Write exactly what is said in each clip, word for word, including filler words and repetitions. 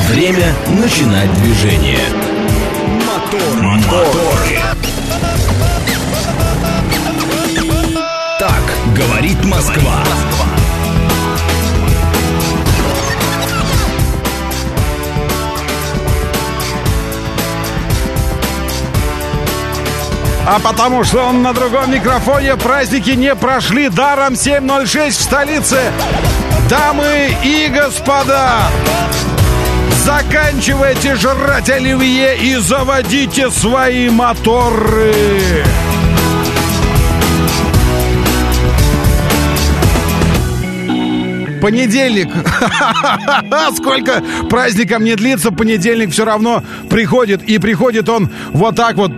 Время начинать движение. Мотор, моторы. Так говорит Москва. А потому что он на другом микрофоне, праздники не прошли даром. Семь ноль шесть в столице. Дамы и господа, заканчивайте жрать оливье и заводите свои моторы. Понедельник. Сколько праздником не длится, понедельник все равно приходит. И приходит он вот так вот.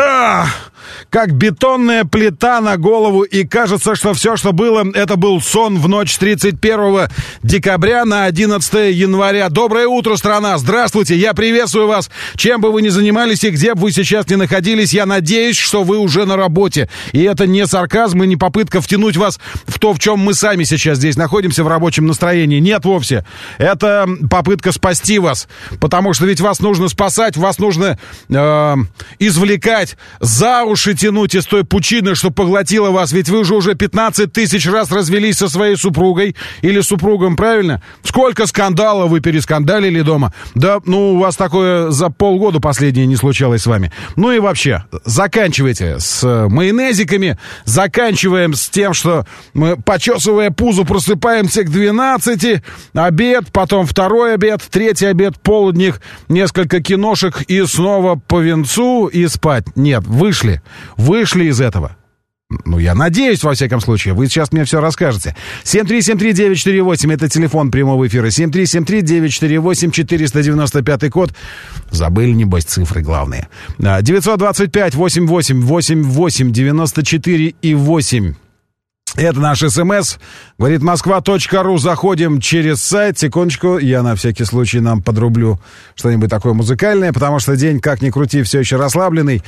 Как бетонная плита на голову, и кажется, что все, что было, это был сон в ночь с тридцать первого декабря на одиннадцатое января. Доброе утро, страна! Здравствуйте! Я приветствую вас! Чем бы вы ни занимались и где бы вы сейчас ни находились, я надеюсь, что вы уже на работе. И это не сарказм и не попытка втянуть вас в то, в чем мы сами сейчас здесь находимся в рабочем настроении. Нет вовсе. Это попытка спасти вас. Потому что ведь вас нужно спасать, вас нужно э, извлекать, за уши тянуть из той пучины, что поглотила вас. Ведь вы уже уже пятнадцать тысяч раз развелись со своей супругой или супругом, правильно? Сколько скандалов вы перескандалили дома? Да, ну, у вас такое за полгода последнее не случалось с вами. Ну и вообще, заканчивайте с майонезиками, заканчиваем с тем, что мы, почесывая пузо, просыпаемся к двенадцати, обед, потом второй обед, третий обед, полдник, несколько киношек и снова по венцу и спать. Нет, вышли. Вышли из этого. Ну, я надеюсь, во всяком случае. Вы сейчас мне все расскажете. семь три семь три девять четыре восемь. Это телефон прямого эфира. семь три семь три девять четыре восемь. четыреста девяносто пятый код. Забыли, небось, цифры главные. девятьсот двадцать пять восемьдесят восемь восемьдесят восемь девяносто четыре и восемь. Это наш СМС. Говорит Москва.ру. Заходим через сайт. Секундочку, я на всякий случай нам подрублю что-нибудь такое музыкальное, потому что день, как ни крути, все еще расслабленный.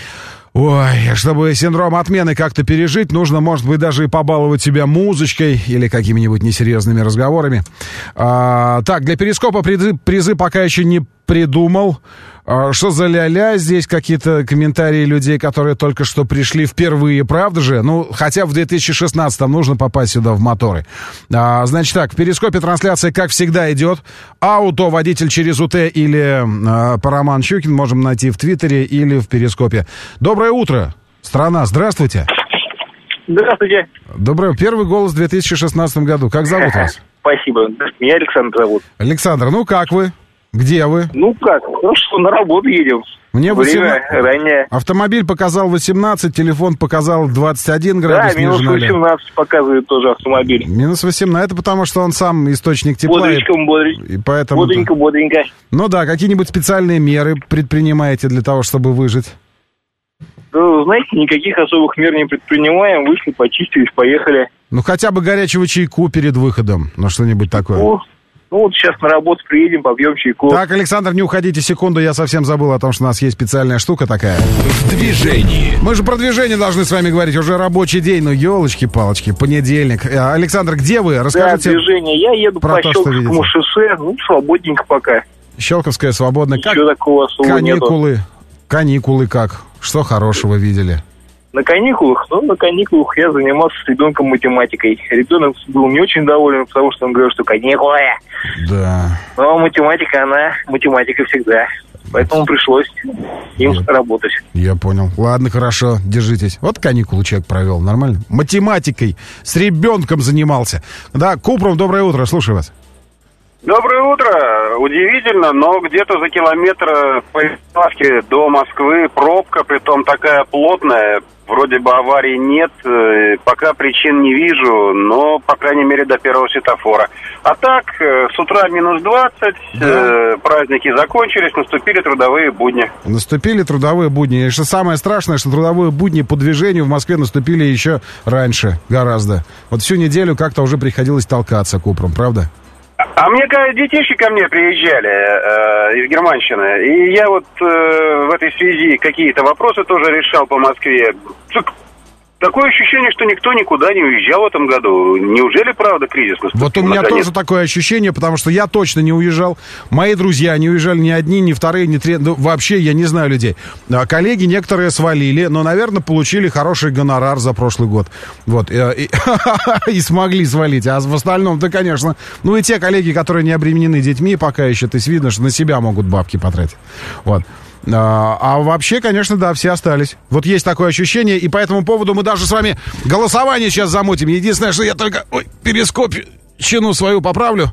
Ой, чтобы синдром отмены как-то пережить, нужно, может быть, даже и побаловать себя музычкой или какими-нибудь несерьезными разговорами. А, так, для перископа призы, призы пока еще не придумал. А, что за ля-ля? Здесь какие-то комментарии людей, которые только что пришли впервые, правда же? Ну, хотя в две тысячи шестнадцатом нужно попасть сюда в моторы. А, значит так, в перископе трансляция, как всегда, идет. Ауто, водитель через УТ или а, по Роман Щукин можем найти в Твиттере или в перископе. Доброе утро, страна, здравствуйте. Здравствуйте. Доброе. Первый голос в две тысячи шестнадцатом году. Как зовут вас? Спасибо. Меня Александр зовут. Александр, ну как вы? Где вы? Ну как? Ну что, на работу едем. Мне восемнадцать... Время раннее. Автомобиль показал восемнадцать, телефон показал двадцать один градус. Да, минус восемнадцать показывает тоже автомобиль. Минус восемнадцать, это потому что он сам источник тепла. Бодренько, бодренько. И поэтому... Бодренько, бодренько. Ну да, какие-нибудь специальные меры предпринимаете для того, чтобы выжить? Ну, знаете, никаких особых мер не предпринимаем. Вышли, почистились, поехали. Ну хотя бы горячего чайку перед выходом, ну что-нибудь такое. Ну, ну вот сейчас на работу приедем, попьем чайку. Так, Александр, не уходите секунду, я совсем забыл о том, что у нас есть специальная штука такая. В движении. Мы же про движение должны с вами говорить, уже рабочий день, ну елочки-палочки, понедельник. Александр, где вы? Расскажите. Да, движение. Я еду по Щелковскому шоссе, ну, свободненько пока. Щелковская, свободно. Ничего как... такого особого каникулы? Нету. Каникулы как? Что хорошего видели? На каникулах? Ну, на каникулах я занимался с ребенком математикой. Ребенок был не очень доволен, потому что он говорил, что каникулы. Да. Но математика, она математика всегда. Поэтому пришлось им я, работать. Я понял. Ладно, хорошо, держитесь. Вот каникулы человек провел, нормально? Математикой с ребенком занимался. Да, Купров, доброе утро, слушаю вас. Доброе утро. Удивительно, но где-то за километр по Ярославке до Москвы пробка, притом такая плотная. Вроде бы аварий нет, пока причин не вижу, но, по крайней мере, до первого светофора. А так, с утра минус двадцать, да. Праздники закончились, наступили трудовые будни. Наступили трудовые будни. И что самое страшное, что трудовые будни по движению в Москве наступили еще раньше, гораздо. Вот всю неделю как-то уже приходилось толкаться Купром, правда? А мне, кажется, детишки ко мне приезжали э, из Германщины, и я вот э, в этой связи какие-то вопросы тоже решал по Москве. такое ощущение, что никто никуда не уезжал в этом году. Неужели, правда, кризис наступил? Вот у меня наконец? тоже такое ощущение, потому что я точно не уезжал. Мои друзья не уезжали ни одни, ни вторые, ни третьи. Ну, вообще, я не знаю людей. А коллеги некоторые свалили, но, наверное, получили хороший гонорар за прошлый год. Вот. И, и, и смогли свалить. А в остальном-то, конечно... Ну, и те коллеги, которые не обременены детьми, пока еще, то есть видно, что на себя могут бабки потратить. Вот. А, а вообще, конечно, да, все остались. Вот есть такое ощущение, и по этому поводу мы даже с вами голосование сейчас замутим. Единственное, что я только... Ой, перископчину свою поправлю,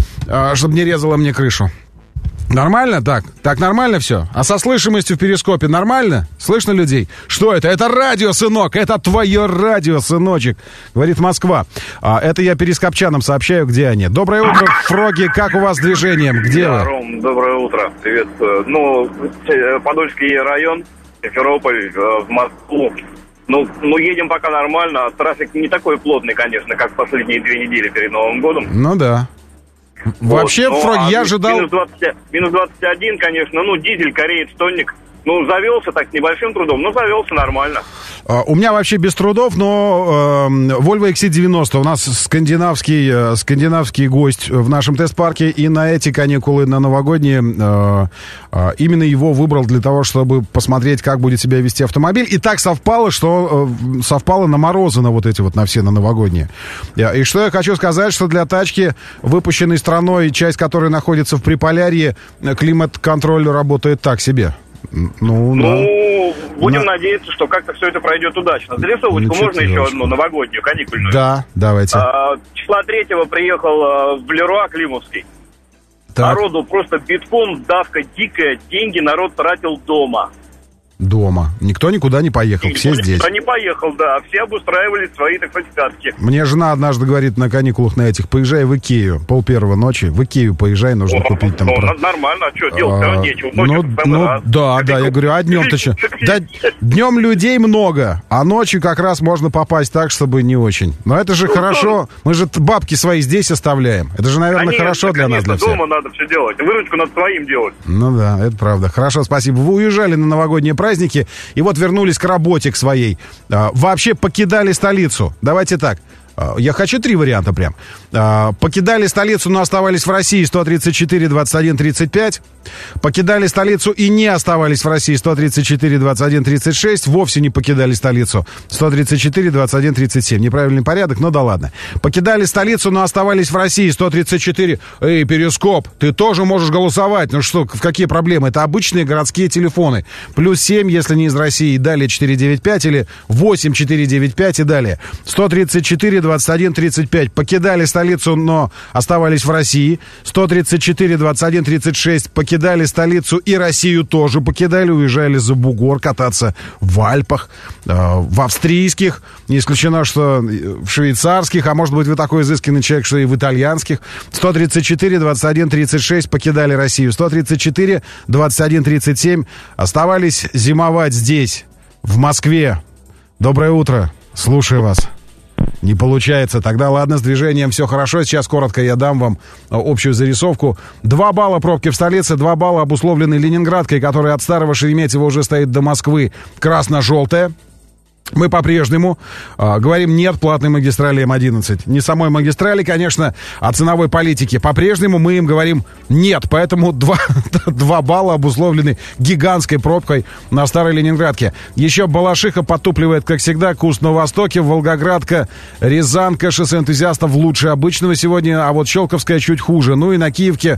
а, чтобы не резало мне крышу. Нормально? Так, так нормально все? А со слышимостью в перископе нормально? Слышно людей? Что это? Это радио, сынок! Это твое радио, сыночек! Говорит Москва. А, это я перископчанам сообщаю, где они. Доброе утро, Фроги. Как у вас с движением? Где да, вы? Ром, доброе утро. Приветствую. Ну, Подольский район, Симферополь, в Москву. Ну, ну, едем пока нормально. Трафик не такой плотный, конечно, как последние две недели перед Новым годом. Ну да. Вообще, вот, ну, Фрог, а я ожидал... Минус двадцать, минус двадцать один, конечно, ну, дизель, кореец, тонник. Ну, завелся так с небольшим трудом, но завелся нормально. Uh, у меня вообще без трудов, но uh, Volvo икс си девяносто. У нас скандинавский, uh, скандинавский гость в нашем тест-парке. И на эти каникулы, на новогодние, uh, uh, именно его выбрал для того, чтобы посмотреть, как будет себя вести автомобиль. И так совпало, что uh, совпало на морозы, на вот эти вот, на все, на новогодние. Uh, и что я хочу сказать, что для тачки, выпущенной страной, часть которой находится в Приполярье, климат-контроль работает так себе. Ну, ну да. будем На... надеяться, что как-то все это пройдет удачно. Зарисовочку можно еще одну, новогоднюю, каникульную? Да, давайте. А, числа третьего приехал а, в Леруа Климовский. Так. Народу просто битком, давка дикая, деньги народ тратил дома. Дома. Никто никуда не поехал, Никто все здесь. Никто не поехал, да. Все обустраивали свои, так сказать, катки. Мне жена однажды говорит на каникулах на этих: поезжай в Икею. Пол первого ночи. В Икею поезжай, нужно О, купить там... Ну, про... нормально, а что, делать а, нечего. Ну, ну да, да, я говорю, а днем-то что? Да, днем людей много, а ночью как раз можно попасть так, чтобы не очень. Но это же ну, хорошо. Мы же бабки свои здесь оставляем. Это же, наверное, конечно, хорошо для конечно, нас, для всех. Дома надо все делать. Выручку надо своим делать. Ну да, это правда. Хорошо, спасибо. Вы уезжали на новогодние праздники, и вот вернулись к работе, к своей. А, вообще покидали столицу. Давайте так. А, я хочу три варианта прям. А, покидали столицу, но оставались в России. сто тридцать четыре двадцать один тридцать пять. Покидали столицу и не оставались в России. сто тридцать четыре двадцать один тридцать шесть. Вовсе не покидали столицу. сто тридцать четыре двадцать один тридцать семь. Неправильный порядок, но да ладно. Покидали столицу, но оставались в России. сто тридцать четыре. Эй, Перископ, ты тоже можешь голосовать. Ну что, в какие проблемы? Это обычные городские телефоны. Плюс семь, если не из России, и далее четыре девять пять или восемь четыре девять пять и далее. сто тридцать четыре двадцать один тридцать пять. Покидали столицу, но оставались в России. сто тридцать четыре двадцать один тридцать шесть. Покидали столицу и Россию тоже покидали. Уезжали за бугор кататься в Альпах, э, в австрийских. Не исключено, что в швейцарских. А может быть, вы такой изысканный человек, что и в итальянских. сто тридцать четыре двадцать один тридцать шесть. Покидали Россию. сто тридцать четыре двадцать один тридцать семь. Оставались зимовать здесь, в Москве. Доброе утро. Слушаю вас. Не получается. Тогда ладно, с движением все хорошо. Сейчас коротко я дам вам общую зарисовку. Два балла пробки в столице, два балла обусловлены Ленинградкой, которая от Старого Шереметьево уже стоит до Москвы, красно-желтая. Мы по-прежнему э, говорим нет платной магистрали эм одиннадцать. Не самой магистрали, конечно, а ценовой политики. По-прежнему мы им говорим нет. Поэтому два, два балла обусловлены гигантской пробкой на Старой Ленинградке. Еще Балашиха подтупливает, как всегда, курс на востоке. Волгоградка, Рязанка, шоссе энтузиастов лучше обычного сегодня, а вот Щелковская чуть хуже. Ну и на Киевке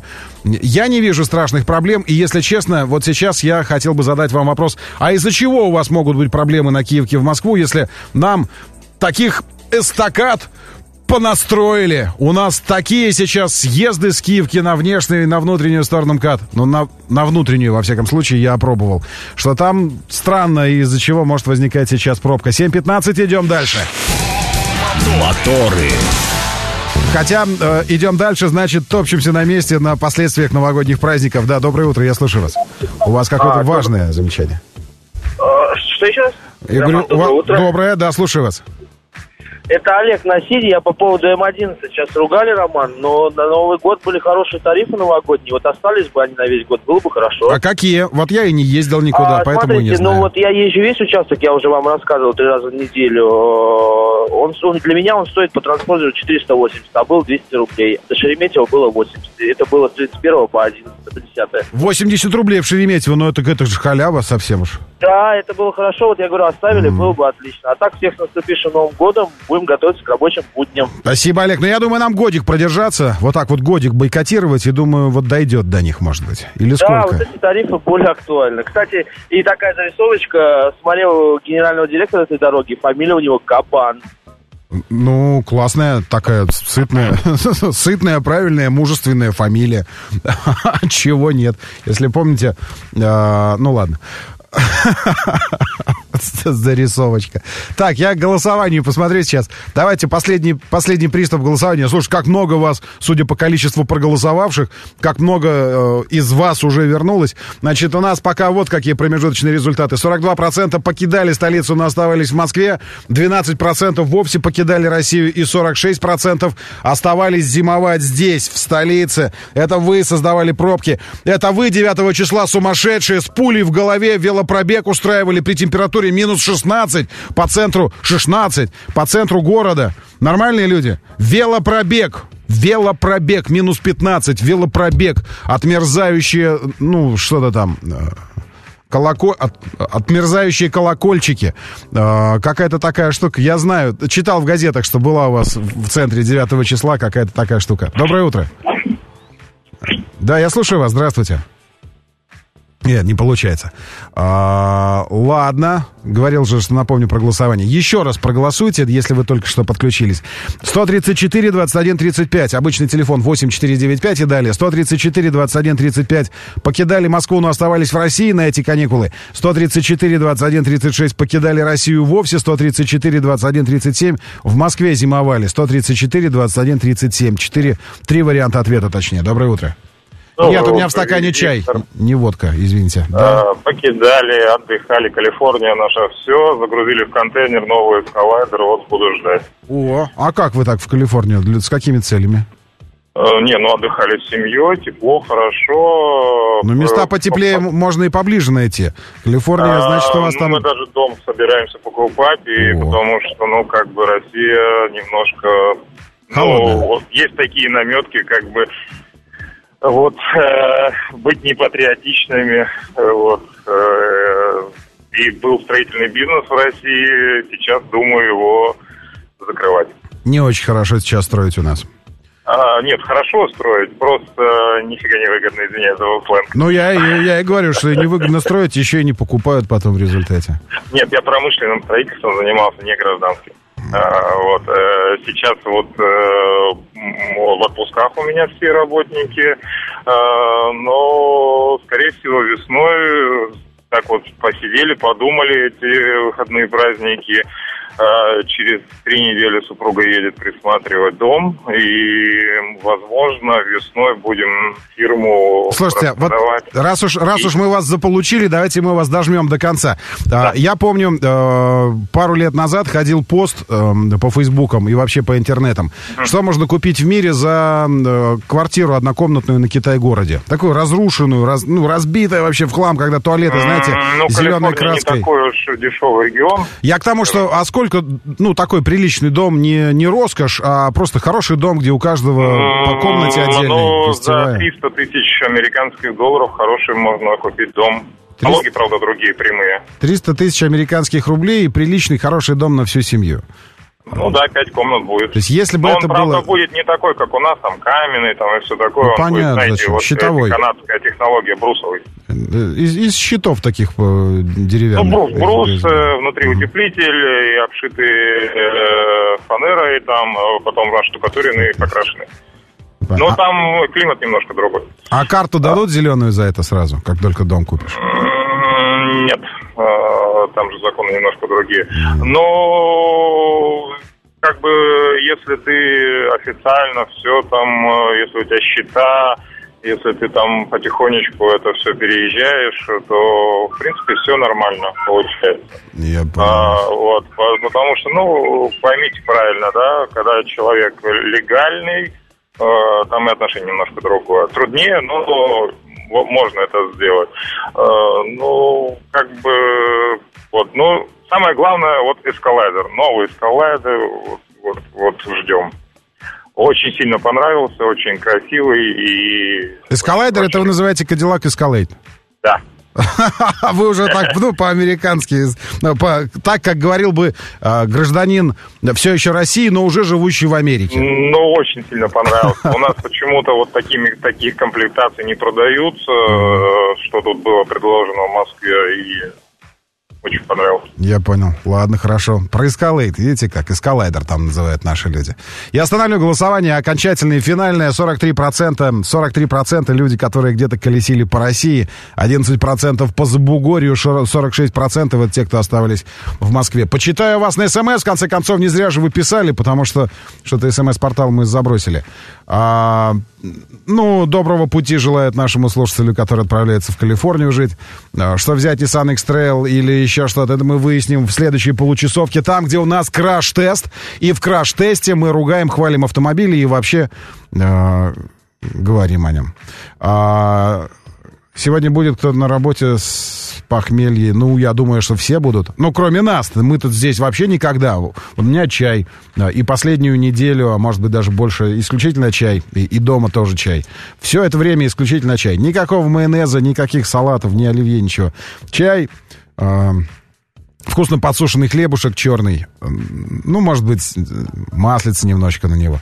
я не вижу страшных проблем. И если честно, вот сейчас я хотел бы задать вам вопрос: а из-за чего у вас могут быть проблемы на Киевке в Москву, если нам таких эстакад понастроили? У нас такие сейчас съезды с Киевки на внешнюю и на внутреннюю сторону МКАД. Ну, на, на внутреннюю, во всяком случае, я опробовал. Что там странно, из-за чего может возникать сейчас пробка. семь пятнадцать, идем дальше. Моторы. Хотя э, идем дальше, значит, топчемся на месте на последствиях новогодних праздников. Да, доброе утро, я слушаю вас. У вас какое-то а, важное добр... замечание. А, что еще? Я говорю, доброе, утро. Доброе, да, слушаю вас. Это Олег на Сиде, я по поводу эм одиннадцать. Сейчас ругали, Роман, но на Новый год были хорошие тарифы новогодние. Вот остались бы они на весь год, было бы хорошо. А какие? Вот я и не ездил никуда, а, поэтому смотрите, не знаю. ну вот я езжу весь участок, я уже вам рассказывал три раза в неделю. Он, он для меня он стоит по транспортеру четыреста восемьдесят, а был двести рублей. До Шереметьево было восемьдесят. Это было с тридцать первого по одиннадцатое, десятое. восемьдесят рублей в Шереметьево, ну это, это же халява совсем уж. Да, это было хорошо, вот я говорю, оставили, mm. было бы отлично. А так, всех с наступившим Новым годом, будем готовиться к рабочим будням. Спасибо, Олег. Ну, я думаю, нам годик продержаться, вот так вот годик бойкотировать, и думаю, вот дойдет до них, может быть. Или да, сколько? вот эти тарифы более актуальны. Кстати, и такая зарисовочка, смотрел генерального директора этой дороги, фамилия у него Кабан. Ну, классная такая, сытная, сытная, правильная, мужественная фамилия. Чего нет? Если помните, э, ну ладно. Зарисовочка. Так, я к голосованию посмотрю сейчас. Давайте последний, последний приступ голосования. Слушай, как много вас, судя по количеству проголосовавших, как много э, из вас уже вернулось. Значит, у нас пока вот какие промежуточные результаты. сорок два процента покидали столицу, но оставались в Москве. двенадцать процентов вовсе покидали Россию. И сорок шесть процентов оставались зимовать здесь, в столице. Это вы создавали пробки. Это вы девятого числа сумасшедшие с пулей в голове велопробег устраивали при температуре минус шестнадцать по центру, шестнадцать по центру города. Нормальные люди? Велопробег. Велопробег. Минус пятнадцать. Велопробег. Отмерзающие, ну, что-то там... Колоко... От... Отмерзающие колокольчики. Э, какая-то такая штука. Я знаю, читал в газетах, что была у вас в центре девятого числа какая-то такая штука. Доброе утро. Да, я слушаю вас. Здравствуйте. Нет, не получается. А, ладно. Говорил же, что напомню про голосование. Еще раз проголосуйте, если вы только что подключились. сто тридцать четыре двадцать один тридцать пять. Обычный телефон восемь четыре девять пять и далее. сто тридцать четыре двадцать один тридцать пять. Покидали Москву, но оставались в России на эти каникулы. сто тридцать четыре двадцать один тридцать шесть. Покидали Россию вовсе. сто тридцать четыре двадцать один тридцать семь. В Москве зимовали. сто тридцать четыре двадцать один тридцать семь. Четыре, три варианта ответа, точнее. Доброе утро. Ну, Нет, у меня в стакане чай. Не водка, извините. Да. А, покидали, отдыхали, Калифорния наша все, загрузили в контейнер новый эскалайдер, вот буду ждать. О, а как вы так в Калифорнию? С какими целями? А, не, ну отдыхали с семьей, тепло, хорошо. Ну места потеплее по... можно и поближе найти. Калифорния, а, значит, у вас ну, там... Мы даже дом собираемся покупать, и О. потому что, ну, как бы Россия немножко... Холодная. Ну, вот есть такие наметки, как бы... Вот, э, быть непатриотичными, э, вот, э, и был строительный бизнес в России, сейчас думаю его закрывать. Не очень хорошо сейчас строить у нас. А, нет, хорошо строить, просто нифига не выгодно, извиняюсь за сленг. Ну, я, я, я и говорю, что невыгодно строить, еще и не покупают потом в результате. Нет, я промышленным строительством занимался, не гражданским. А, вот, э, сейчас вот э, в отпусках у меня все работники, э, но, скорее всего, весной так вот посидели, подумали эти выходные праздники. Э, через три недели супруга едет присматривать дом, и, возможно, весной будем фирму Слушайте, вот раз уж, раз и... уж мы вас заполучили, давайте мы вас дожмем до конца. Да. Я помню, э, пару лет назад ходил пост э, по фейсбукам и вообще по интернетам, mm. что можно купить в мире за э, квартиру однокомнатную на Китай-городе. Такую разрушенную, раз, ну, разбитая вообще в хлам, когда туалеты, знаете, mm, ну, зеленой краской. Не такой уж дешевый регион. Я к тому, что, а сколько, ну, такой приличный дом, не, не роскошь, а просто хороший дом, где у каждого mm, по комнате отдельной. Ну, за триста тысяч американских долларов хороший можно купить дом. триста... Налоги, правда, другие, прямые. триста тысяч американских рублей и приличный хороший дом на всю семью. Ну да, пять комнат будет. То есть, если бы Но это он, правда, было... будет не такой, как у нас, там, каменный, там, и все такое. Ну, он понятно, будет, знаете, вот щитовой. Канадская технология, брусовый. Из, из щитов таких деревянных. Ну, брус, брус э, внутри mm-hmm. утеплитель, и обшитый э, фанерой, там, потом штукатуренный и покрашенный. Но а... там климат немножко другой. А карту дадут а... зеленую за это сразу, как только дом купишь? Нет, там же законы немножко другие. Но, как бы, если ты официально все там, если у тебя счета, Если ты там потихонечку это все переезжаешь, то, в принципе, все нормально получается. Я понял. А, вот, потому что, ну, поймите правильно, да, когда человек легальный, э, там и отношение немножко другое. Труднее, но можно это сделать. Э, ну, как бы, вот, ну, самое главное, вот, эскалайдер, новый эскалайдер, вот, вот, вот ждем. Очень сильно понравился, очень красивый и... Эскалайдер, это вы называете Cadillac Escalade? Да. Вы уже так, ну, по-американски, по, так, как говорил бы э, гражданин все еще России, но уже живущий в Америке. Ну, очень сильно понравился. У нас почему-то вот такими, таких комплектаций не продаются, что тут было предложено в Москве, и очень понравилось. Я понял. Ладно, хорошо. Про Escalade, видите, как эскалайдер там называют наши люди. Я остановлю голосование окончательное и финальное. сорок три процента, сорок три процента люди, которые где-то колесили по России, одиннадцать процентов по Забугорью, сорок шесть процентов это те, кто оставались в Москве. Почитаю вас на СМС, в конце концов, не зря же вы писали, потому что что-то СМС-портал мы забросили. А, ну, доброго пути желает нашему слушателю, который отправляется в Калифорнию жить. Что взять Nissan X-Trail или еще что-то, это мы выясним в следующей получасовке, там, где у нас краш-тест. И в краш-тесте мы ругаем, хвалим автомобили и вообще э, говорим о нем. А, сегодня будет кто-то на работе с похмелья. Ну, я думаю, что все будут. Ну, кроме нас. Мы тут здесь вообще никогда. У меня чай. И последнюю неделю, а может быть даже больше, исключительно чай. И, и дома тоже чай. Все это время исключительно чай. Никакого майонеза, никаких салатов, ни оливье, ничего. Чай... Э, вкусно подсушенный хлебушек черный. Ну, может быть, маслица немножечко на него.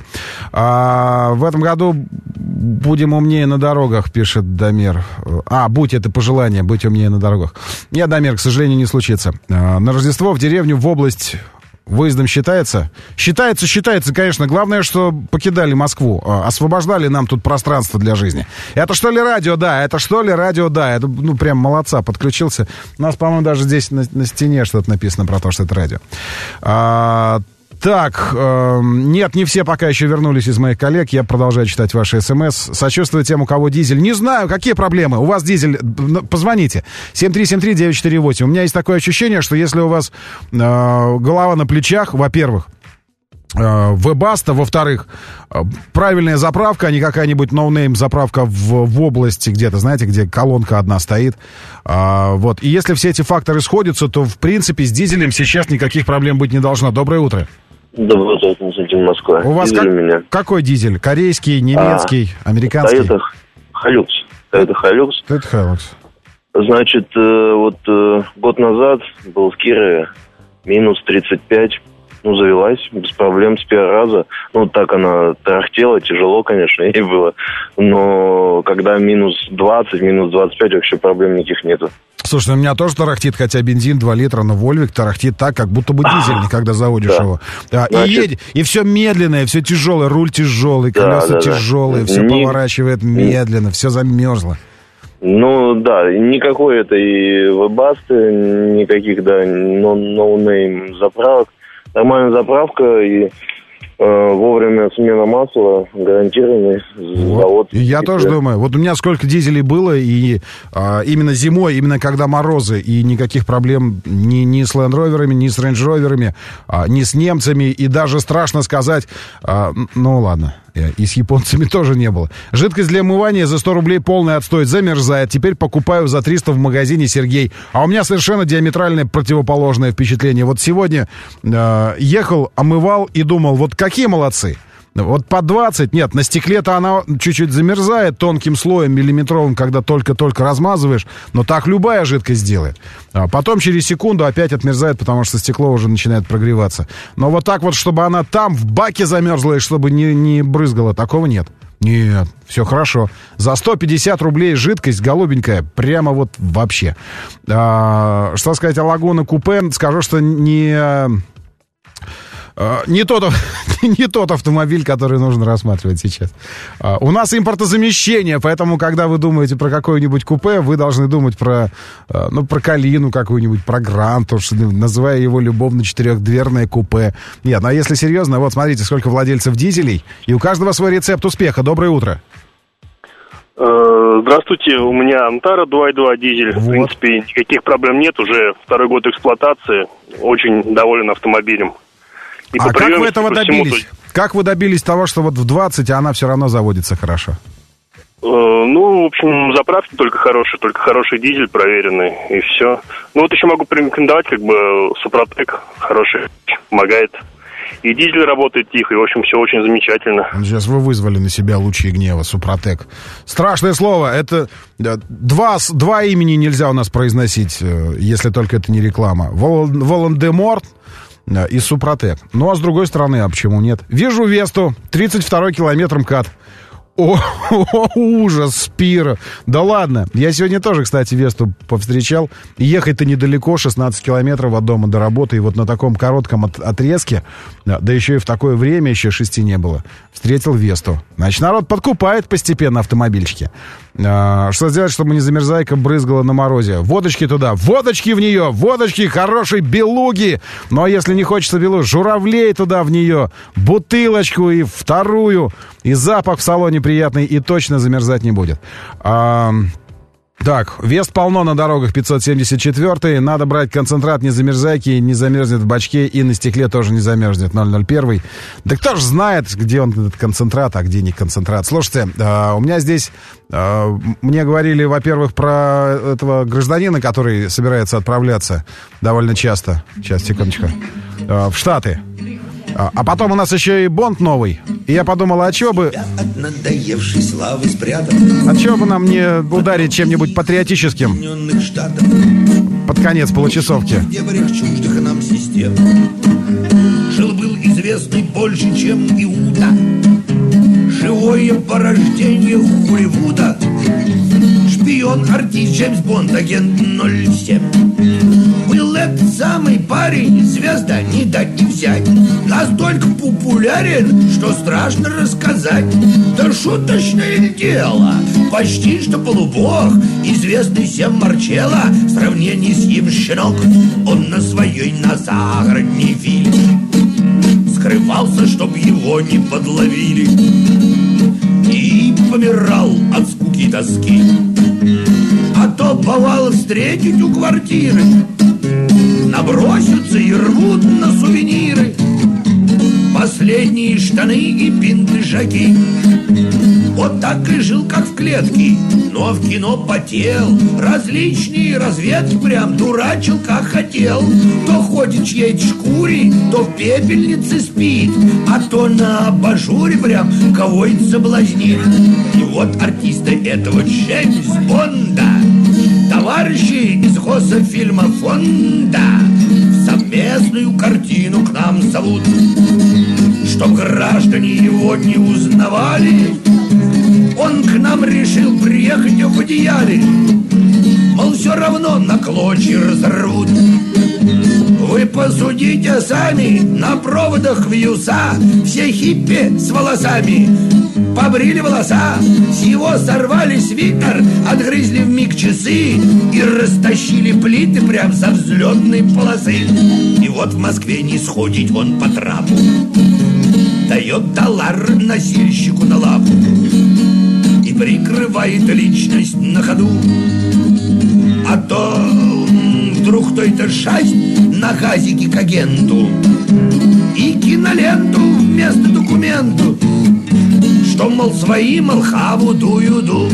А, в этом году будем умнее на дорогах, пишет Дамир. А, будь это пожелание, быть умнее на дорогах. Нет, Дамир, к сожалению, не случится. А, на Рождество в деревню, в область... Выездом считается? Считается, считается, конечно. Главное, что покидали Москву. Освобождали нам тут пространство для жизни. Это что ли радио? Да. Это что ли радио? Да. Это, ну, прям молодца, подключился. У нас, по-моему, даже здесь на, на стене что-то написано про то, что это радио. А, так, э, нет, не все пока еще вернулись из моих коллег. Я продолжаю читать ваши смс. Сочувствую тем, у кого дизель. Не знаю, какие проблемы. У вас дизель, позвоните. семь три семь три девять четыре восемь. У меня есть такое ощущение, что если у вас э, голова на плечах, во-первых, э, Вебаста, во-вторых, э, правильная заправка, а не какая-нибудь ноунейм заправка в, в области где-то, знаете, где колонка одна стоит. А, вот. И если все эти факторы сходятся, то, в принципе, с дизелем сейчас никаких проблем быть не должно. Доброе утро. Доброе утро, Константин, Москва. У вас как, меня. какой дизель? Корейский, немецкий, а, американский? Toyota Hilux. Toyota Hilux. Toyota Hilux. Значит, вот год назад был в Кирове, минус тридцать пять. Ну, завелась без проблем с первого раза. Ну, так она тарахтела, тяжело, конечно, ей было. Но когда минус двадцать, минус двадцать пять, вообще проблем никаких нету. Слушай, у меня тоже тарахтит, хотя бензин два литра, но Вольвик тарахтит так, как будто бы дизельный, когда заводишь да. его. Да, Значит... И едет, и все медленное, все тяжелое, руль тяжелый, колеса да, да, тяжелые, да. все Не... поворачивает медленно, все замерзло. Ну, да, никакой этой вебасты, никаких, да, ноунейм заправок. Нормальная заправка и э, вовремя смена масла, гарантированный вот. завод. И я тоже думаю, вот у меня сколько дизелей было, и э, именно зимой, именно когда морозы, и никаких проблем ни, ни с Land Rover'ами, ни с Range Rover'ами, э, ни с немцами, и даже страшно сказать, э, ну ладно, и с японцами тоже не было. Жидкость для омывания за сто рублей полный отстой, замерзает. Теперь покупаю за триста в магазине Сергей. А у меня совершенно диаметральное противоположное впечатление. Вот сегодня э, ехал, омывал и думал, вот какие молодцы. Вот по двадцать, нет, на стекле-то она чуть-чуть замерзает тонким слоем миллиметровым, когда только-только размазываешь, но так любая жидкость делает. А потом через секунду опять отмерзает, потому что стекло уже начинает прогреваться. Но вот так вот, чтобы она там в баке замерзла и чтобы не, не брызгала, такого нет. Нет, все хорошо. За сто пятьдесят рублей жидкость голубенькая, прямо вот вообще. А, что сказать о Лагуна купе? Скажу, что не... Не тот, не тот автомобиль, который нужно рассматривать сейчас. У нас импортозамещение, поэтому, когда вы думаете про какое-нибудь купе, вы должны думать про, ну, про Калину какую-нибудь, про Грант, называя его любовно четырехдверное купе. Нет, ну а если серьезно, вот смотрите, сколько владельцев дизелей, и у каждого свой рецепт успеха. Доброе утро. Здравствуйте, у меня Антара два и два дизель. Вот. В принципе, никаких проблем нет, уже второй год эксплуатации. Очень доволен автомобилем. И а как вы этого добились? Всему... Как вы добились того, что вот в двадцать, а она все равно заводится хорошо? Ну, в общем, заправки только хорошие, только хороший дизель проверенный, и все. Ну, вот еще могу порекомендовать, как бы, Супротек хороший, помогает. И дизель работает тихо, и, в общем, все очень замечательно. Сейчас вы вызвали на себя лучи гнева, Супротек. Страшное слово, это два, два имени нельзя у нас произносить, если только это не реклама. Волан-де-Морт и Супротек. Ну, а с другой стороны, а почему нет? Вижу Весту, тридцать второй километр МКАД. О, о, ужас, Спира. Да ладно. Я сегодня тоже, кстати, Весту повстречал. Ехать-то недалеко, шестнадцать километров от дома до работы. И вот на таком коротком от, отрезке, да еще и в такое время, еще шести не было, встретил Весту. Значит, народ подкупает постепенно автомобильчики. А, что сделать, чтобы не замерзайка брызгала на морозе? Водочки туда, водочки в нее, водочки, хорошей белуги. Ну, а если не хочется белуги, журавлей туда в нее, бутылочку и вторую. И запах в салоне приятный, и точно замерзать не будет. А, так, Вест полно на дорогах пятьсот семьдесят четыре. Надо брать концентрат, не замерзайки, не замерзнет в бачке, и на стекле тоже не замерзнет. ноль ноль один. Да кто ж знает, где он, этот концентрат, а где не концентрат. Слушайте, а, у меня здесь... А, мне говорили, во-первых, про этого гражданина, который собирается отправляться довольно часто. Сейчас, секундочку. А, в Штаты. А потом у нас еще и Бонд новый. И я подумал, а чего бы... А чего бы нам не ударить чем-нибудь патриотическим под конец получасовки? Жил-был известный больше, чем Иуда. Живое порождение Холливуда. Шпион, артист, Джеймс Бонд, агент ноль семь. Был этот самый парень, звезда, не дать не взять. Настолько популярен, что страшно рассказать. Да шуточное дело, почти что полубог. Известный всем Марчелло, в сравнении с ним щенок. Он на своей на загородней вилле скрывался, чтоб его не подловили. И помирал от скуки и тоски. А то бывало встретить у квартиры, набросятся и рвут на сувениры последние штаны и пиджаки. Вот так и жил, как в клетке, но в кино потел. Различные разведки прям дурачил, как хотел. То ходит в чьей-то шкуре, то в пепельнице спит, а то на абажуре прям кого-нибудь соблазнит. И вот артисты этого Джеймс Бонда, товарищи из Госфильма фонда, в совместную картину к нам зовут. Чтоб граждане его не узнавали, он к нам решил приехать в одеяле. Мол, все равно на клочья разорвут. Вы посудите сами, на проводах вьюса все хиппи с волосами побрили волоса, с его сорвали свитер, отгрызли вмиг часы и растащили плиты прям со взлетной полосы. И вот в Москве не сходить вон по трапу, дает доллар носильщику на лапу и прикрывает личность на ходу. А то вдруг кто-то шасть на газике к агенту и киноленту вместо документу, что, мол, свои, мол, хаву дую-ду.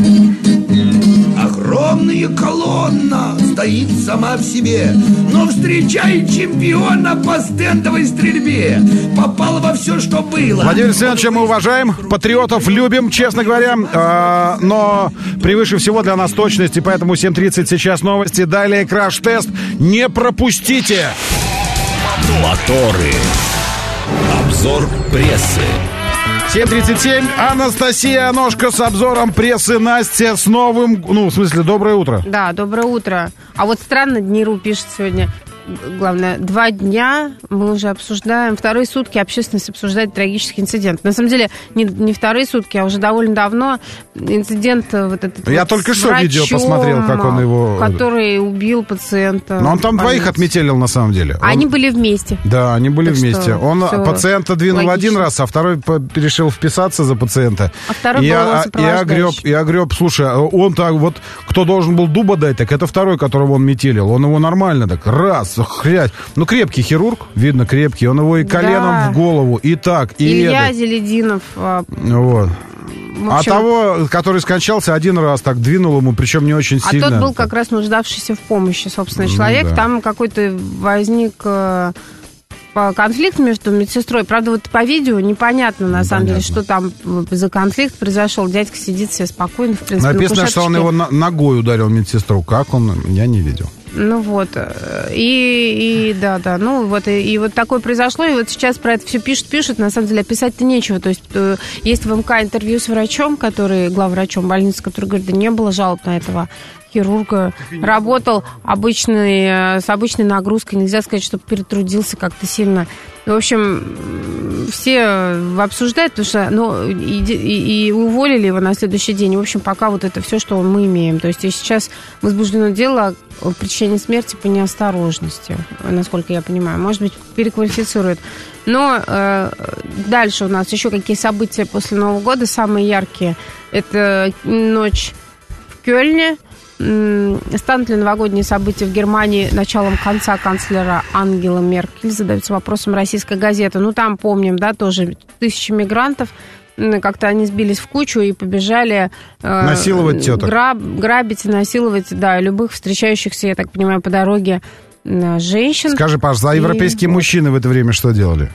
Огромная колонна стоит сама в себе, но встречает чемпиона по стендовой стрельбе. Попал во все, что было. Владимир Семенович, мы уважаем, патриотов любим, честно говоря, э, но превыше всего для нас точность, и поэтому семь тридцать сейчас новости, далее краш-тест. Не пропустите! Моторы. Обзор прессы. семь тридцать семь. Анастасия Ножка с обзором прессы. Настя с новым... Ну, в смысле, доброе утро. Да, доброе утро. А вот странно, Дниру пишет сегодня. главное, два дня мы уже обсуждаем, вторые сутки общественность обсуждает трагический инцидент. На самом деле, не, не вторые сутки, а уже довольно давно инцидент вот этот Я вот только с что врачом, видео посмотрел, как он его... который убил пациента. Но он там двоих отметелил, на самом деле. Он... Они были вместе. Да, они были так вместе. Он пациента двинул логично. один раз, а второй решил вписаться за пациента. А второй и, был его и огреб, и огреб, слушай, он так вот, кто должен был дуба дать, так это второй, которого он метелил. Он его нормально так, раз, хрять. Ну, крепкий хирург, видно, крепкий. Он его и коленом да. в голову, и так, и Илья это. Зелединов. Вот. общем... А того, который скончался, один раз так двинул ему, причем не очень а сильно. А тот был как раз нуждавшийся в помощи, собственно, человек. Ну, да. Там какой-то возник... конфликт между медсестрой. Правда, вот по видео непонятно, на самом деле, что там за конфликт произошел. Дядька сидит себе спокойно, в принципе. Написано, что он его ногой ударил медсестру. Как он? Я не видел. Ну вот. И, и да, да. Ну вот, и, и вот такое произошло. И вот сейчас про это все пишут, пишут. На самом деле, описать-то нечего. То есть есть в МК интервью с врачом, который, главврачом больницы, который говорит, да не было жалоб на этого хирурга, работал обычный, с обычной нагрузкой. Нельзя сказать, что перетрудился как-то сильно. В общем, все обсуждают, потому что ну, и, и, и уволили его на следующий день. В общем, пока вот это все, что мы имеем. То есть и сейчас возбуждено дело о причине смерти по неосторожности, насколько я понимаю. Может быть, переквалифицируют. Но э, дальше у нас еще какие события после Нового года самые яркие. Это ночь в Кёльне. Станут ли новогодние события в Германии началом конца канцлера Ангела Меркель? Задается вопросом российская газета. Ну, там, помним, да, тоже тысячи мигрантов. Как-то они сбились в кучу и побежали... Э, насиловать теток. Граб, грабить и насиловать, да, любых встречающихся, я так понимаю, по дороге женщин. Скажи, пожалуйста, а европейские и... мужчины в это время что делали?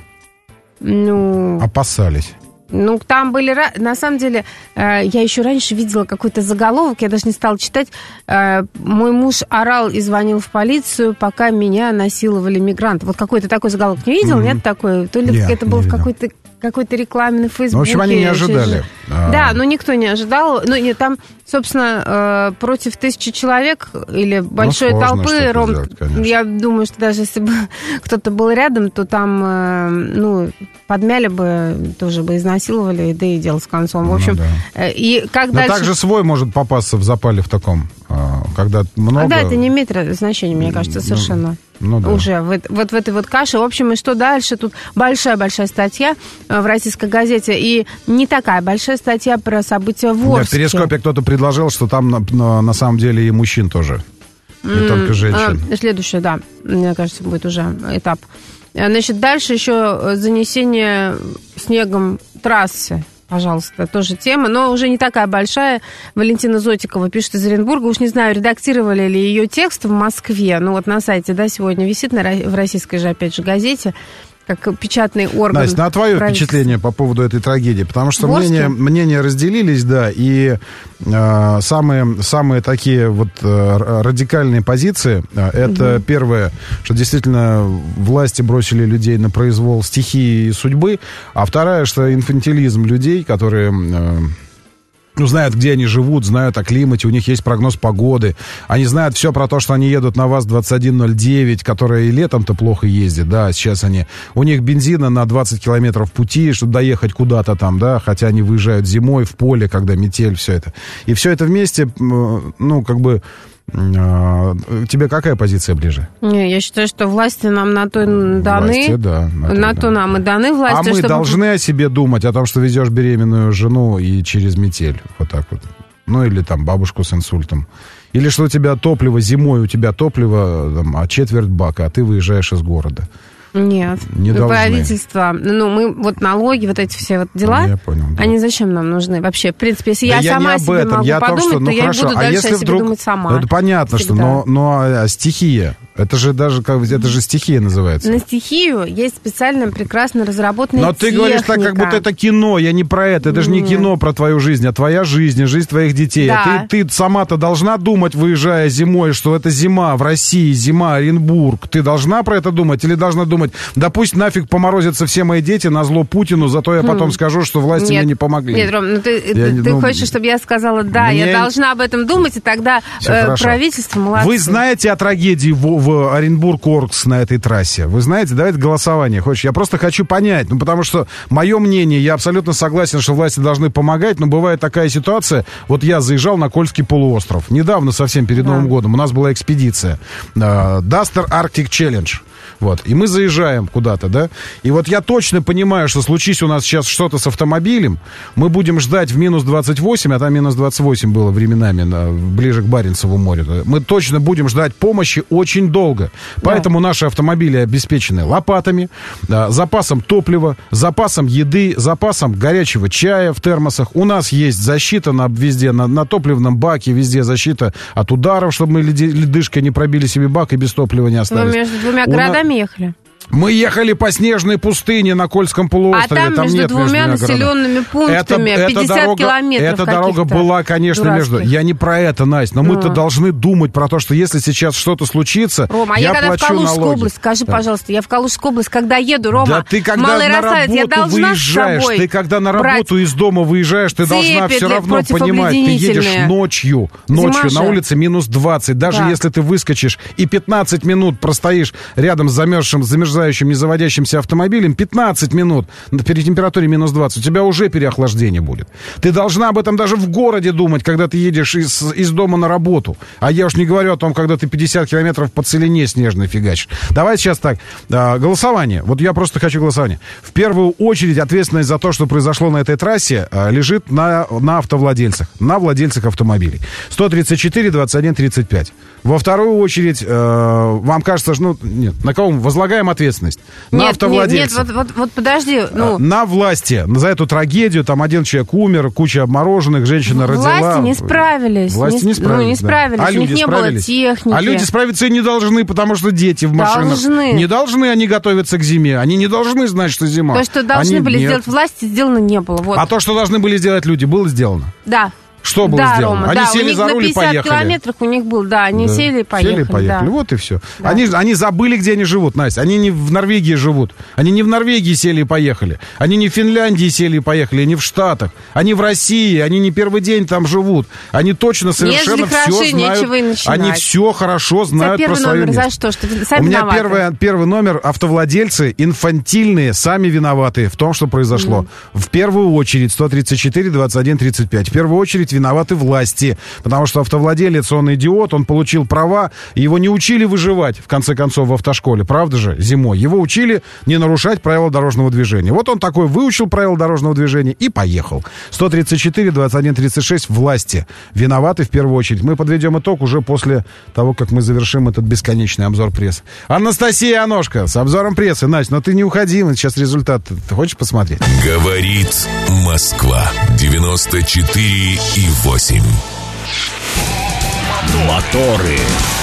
Ну... Опасались. Ну, там были... На самом деле, я еще раньше видела какой-то заголовок, я даже не стала читать. Мой муж орал и звонил в полицию, пока меня насиловали мигранты. Вот какой-то такой заголовок. Не видел? Mm-hmm. Нет такой? То ли нет, это был в какой-то... какой-то рекламе на Фейсбуке. Ну, в общем, они не ожидали. А... Да, но никто не ожидал. Ну, нет, там, собственно, против тысячи человек или большой ну, толпы, Ром, сделать, я думаю, что даже если бы кто-то был рядом, то там, ну, подмяли бы, тоже бы изнасиловали, да и дело с концом. В общем, ну, да. и как но дальше... также свой может попасться в запале в таком, когда много... А да, это не имеет значения, мне кажется, совершенно. Ну, да. Уже вот, вот в этой вот каше. В общем, и что дальше? Тут большая-большая статья в российской газете. И не такая большая статья про события в Орске. Нет, в Перископе кто-то предложил, что там на, на, на самом деле и мужчин тоже. Не mm, только женщин. А, следующее, да. Мне кажется, будет уже этап. Значит, дальше еще занесение снегом трассы. Пожалуйста, тоже тема, но уже не такая большая. Валентина Зотикова пишет из Оренбурга. Уж не знаю, редактировали ли ее текст в Москве. Ну вот на сайте, да, сегодня висит на, в российской же, опять же, газете, как печатный орган. Настя, ну а твое впечатление по поводу этой трагедии? Потому что мнения, мнения разделились, да, и э, самые, самые такие вот э, радикальные позиции, э, это угу. первое, что действительно власти бросили людей на произвол стихии и судьбы, а вторая, что инфантилизм людей, которые... Э, Ну, знают, где они живут, знают о климате, у них есть прогноз погоды. Они знают все про то, что они едут на ВАЗ двадцать один ноль девять, которая и летом-то плохо ездит, да, сейчас они... У них бензина на двадцать километров пути, чтобы доехать куда-то там, да, хотя они выезжают зимой в поле, когда метель, все это. И все это вместе, ну, как бы... Тебе какая позиция ближе? Не, я считаю, что власти нам на то даны. Власти, да, на то, на то да. нам и даны власти. А мы чтобы... должны о себе думать, о том, что везешь беременную жену и через метель. Вот так вот. Ну, или там бабушку с инсультом. Или что у тебя топливо, зимой у тебя топливо, там, а четверть бака, а ты выезжаешь из города. Нет, не правительство, ну, мы, вот налоги, вот эти все вот дела, я понял, да. Они зачем нам нужны вообще? В принципе, если да я, я сама себе могу я подумать, том, что, ну, то хорошо, я буду а дальше если о себе вдруг... думать сама. Это понятно, всегда. Что, но, но а стихия, это же даже, как, это же стихия называется. На стихию есть специально прекрасно разработанная Но техника. ты говоришь так, как будто это кино, я не про это, это же не кино про твою жизнь, а твоя жизнь, жизнь твоих детей. Да. А ты, ты сама-то должна думать, выезжая зимой, что это зима в России, зима, Оренбург. Ты должна про это думать или должна думать, да пусть нафиг поморозятся все мои дети назло Путину, зато я потом хм. скажу, что власти нет, мне не помогли. Нет, Ром, ну ты, я, ты ну, хочешь, чтобы я сказала, да, мне... я должна об этом думать, и тогда э, правительство молодцы. Вы знаете о трагедии в, в Оренбург-Орскс на этой трассе? Вы знаете, давайте голосование. Хочешь? Я просто хочу понять, ну, потому что мое мнение, я абсолютно согласен, что власти должны помогать, но бывает такая ситуация, вот я заезжал на Кольский полуостров, недавно, совсем перед да. Новым годом, у нас была экспедиция, uh, Duster Arctic Challenge. Вот. И мы заезжаем куда-то, да? И вот я точно понимаю, что случись у нас сейчас что-то с автомобилем, мы будем ждать в минус двадцать восемь, а там минус двадцать восемь было временами на, ближе к Баренцеву морю. Мы точно будем ждать помощи очень долго. Поэтому да. наши автомобили обеспечены лопатами, да, запасом топлива, запасом еды, запасом горячего чая в термосах. У нас есть защита на, везде, на, на топливном баке, везде защита от ударов, чтобы мы ледышкой не пробили себе бак и без топлива не остались. Вы между двумя городами ехали? Мы ехали по снежной пустыне на Кольском полуострове. А там, там между нет двумя населенными пунктами это, это пятьдесят дорога, километров эта дорога была, конечно, дурацких. между... Я не про это, Настя, но а. мы-то должны думать про то, что если сейчас что-то случится, Рома, а я, я когда плачу в Калужскую налоги. область, скажи, да. пожалуйста, я в Калужскую область, когда еду, Рома, да ты когда Малый на Росавец, я работу должна выезжаешь, с собой ты когда на работу брать из дома выезжаешь, ты должна все равно понимать, ты едешь ночью, ночью на улице минус двадцать, даже да. если ты выскочишь и пятнадцать минут простоишь рядом с замерзшим, замерзающим, не заводящимся автомобилем, пятнадцать минут при температуре минус двадцать, у тебя уже переохлаждение будет. Ты должна об этом даже в городе думать, когда ты едешь из, из дома на работу. А я уж не говорю о том, когда ты пятьдесят километров по целине снежной фигачишь. Давайте сейчас так. Голосование. Вот я просто хочу голосование. В первую очередь ответственность за то, что произошло на этой трассе, лежит на, на автовладельцах, на владельцах автомобилей. сто тридцать четыре двадцать один тридцать пять. Во вторую очередь, э, вам кажется, ну, нет, на кого мы возлагаем ответственность? На нет, автовладельцев. Нет, нет, вот, вот, вот подожди. Ну... На власти. За эту трагедию, там один человек умер, куча обмороженных, женщина власти родила. Власти не справились. Власти не, не справились, ну, не справились. Да. А у люди них не справились? было техники. А люди справиться и не должны, потому что дети в машинах. Должны. Не должны они готовиться к зиме. Они не должны знать, что зима. То, что должны они... были нет. сделать власти, сделано не было. Вот. А то, что должны были сделать люди, было сделано? Да. Что было да, сделано? Рома, они да, сели за руль и поехали. на пятьдесят километрах у них был, да, они да. сели и поехали. Сели и поехали, да. вот и все. Да. Они, они забыли, где они живут, Настя. Они не в Норвегии живут. Они не в Норвегии сели и поехали. Они не в Финляндии сели и поехали, они в Штатах. Они в России, они не первый день там живут. Они точно совершенно все знают. Они все хорошо знают про свое место. За что? Что сами у меня виноваты. первый, первый номер. Автовладельцы инфантильные, сами виноваты в том, что произошло. Mm. В первую очередь сто тридцать четыре двадцать один тридцать пять. В первую очередь виноваты власти. Потому что автовладелец, он идиот, он получил права, его не учили выживать, в конце концов, в автошколе, правда же, зимой. Его учили не нарушать правила дорожного движения. Вот он такой выучил правила дорожного движения и поехал. сто тридцать четыре двадцать один тридцать шесть. Власти виноваты в первую очередь. Мы подведем итог уже после того, как мы завершим этот бесконечный обзор прессы. Анастасия Аношка с обзором прессы. Настя, но ты не уходи, сейчас результат. Ты хочешь посмотреть? Говорит Москва. девяносто четыре и восемь. Моторы.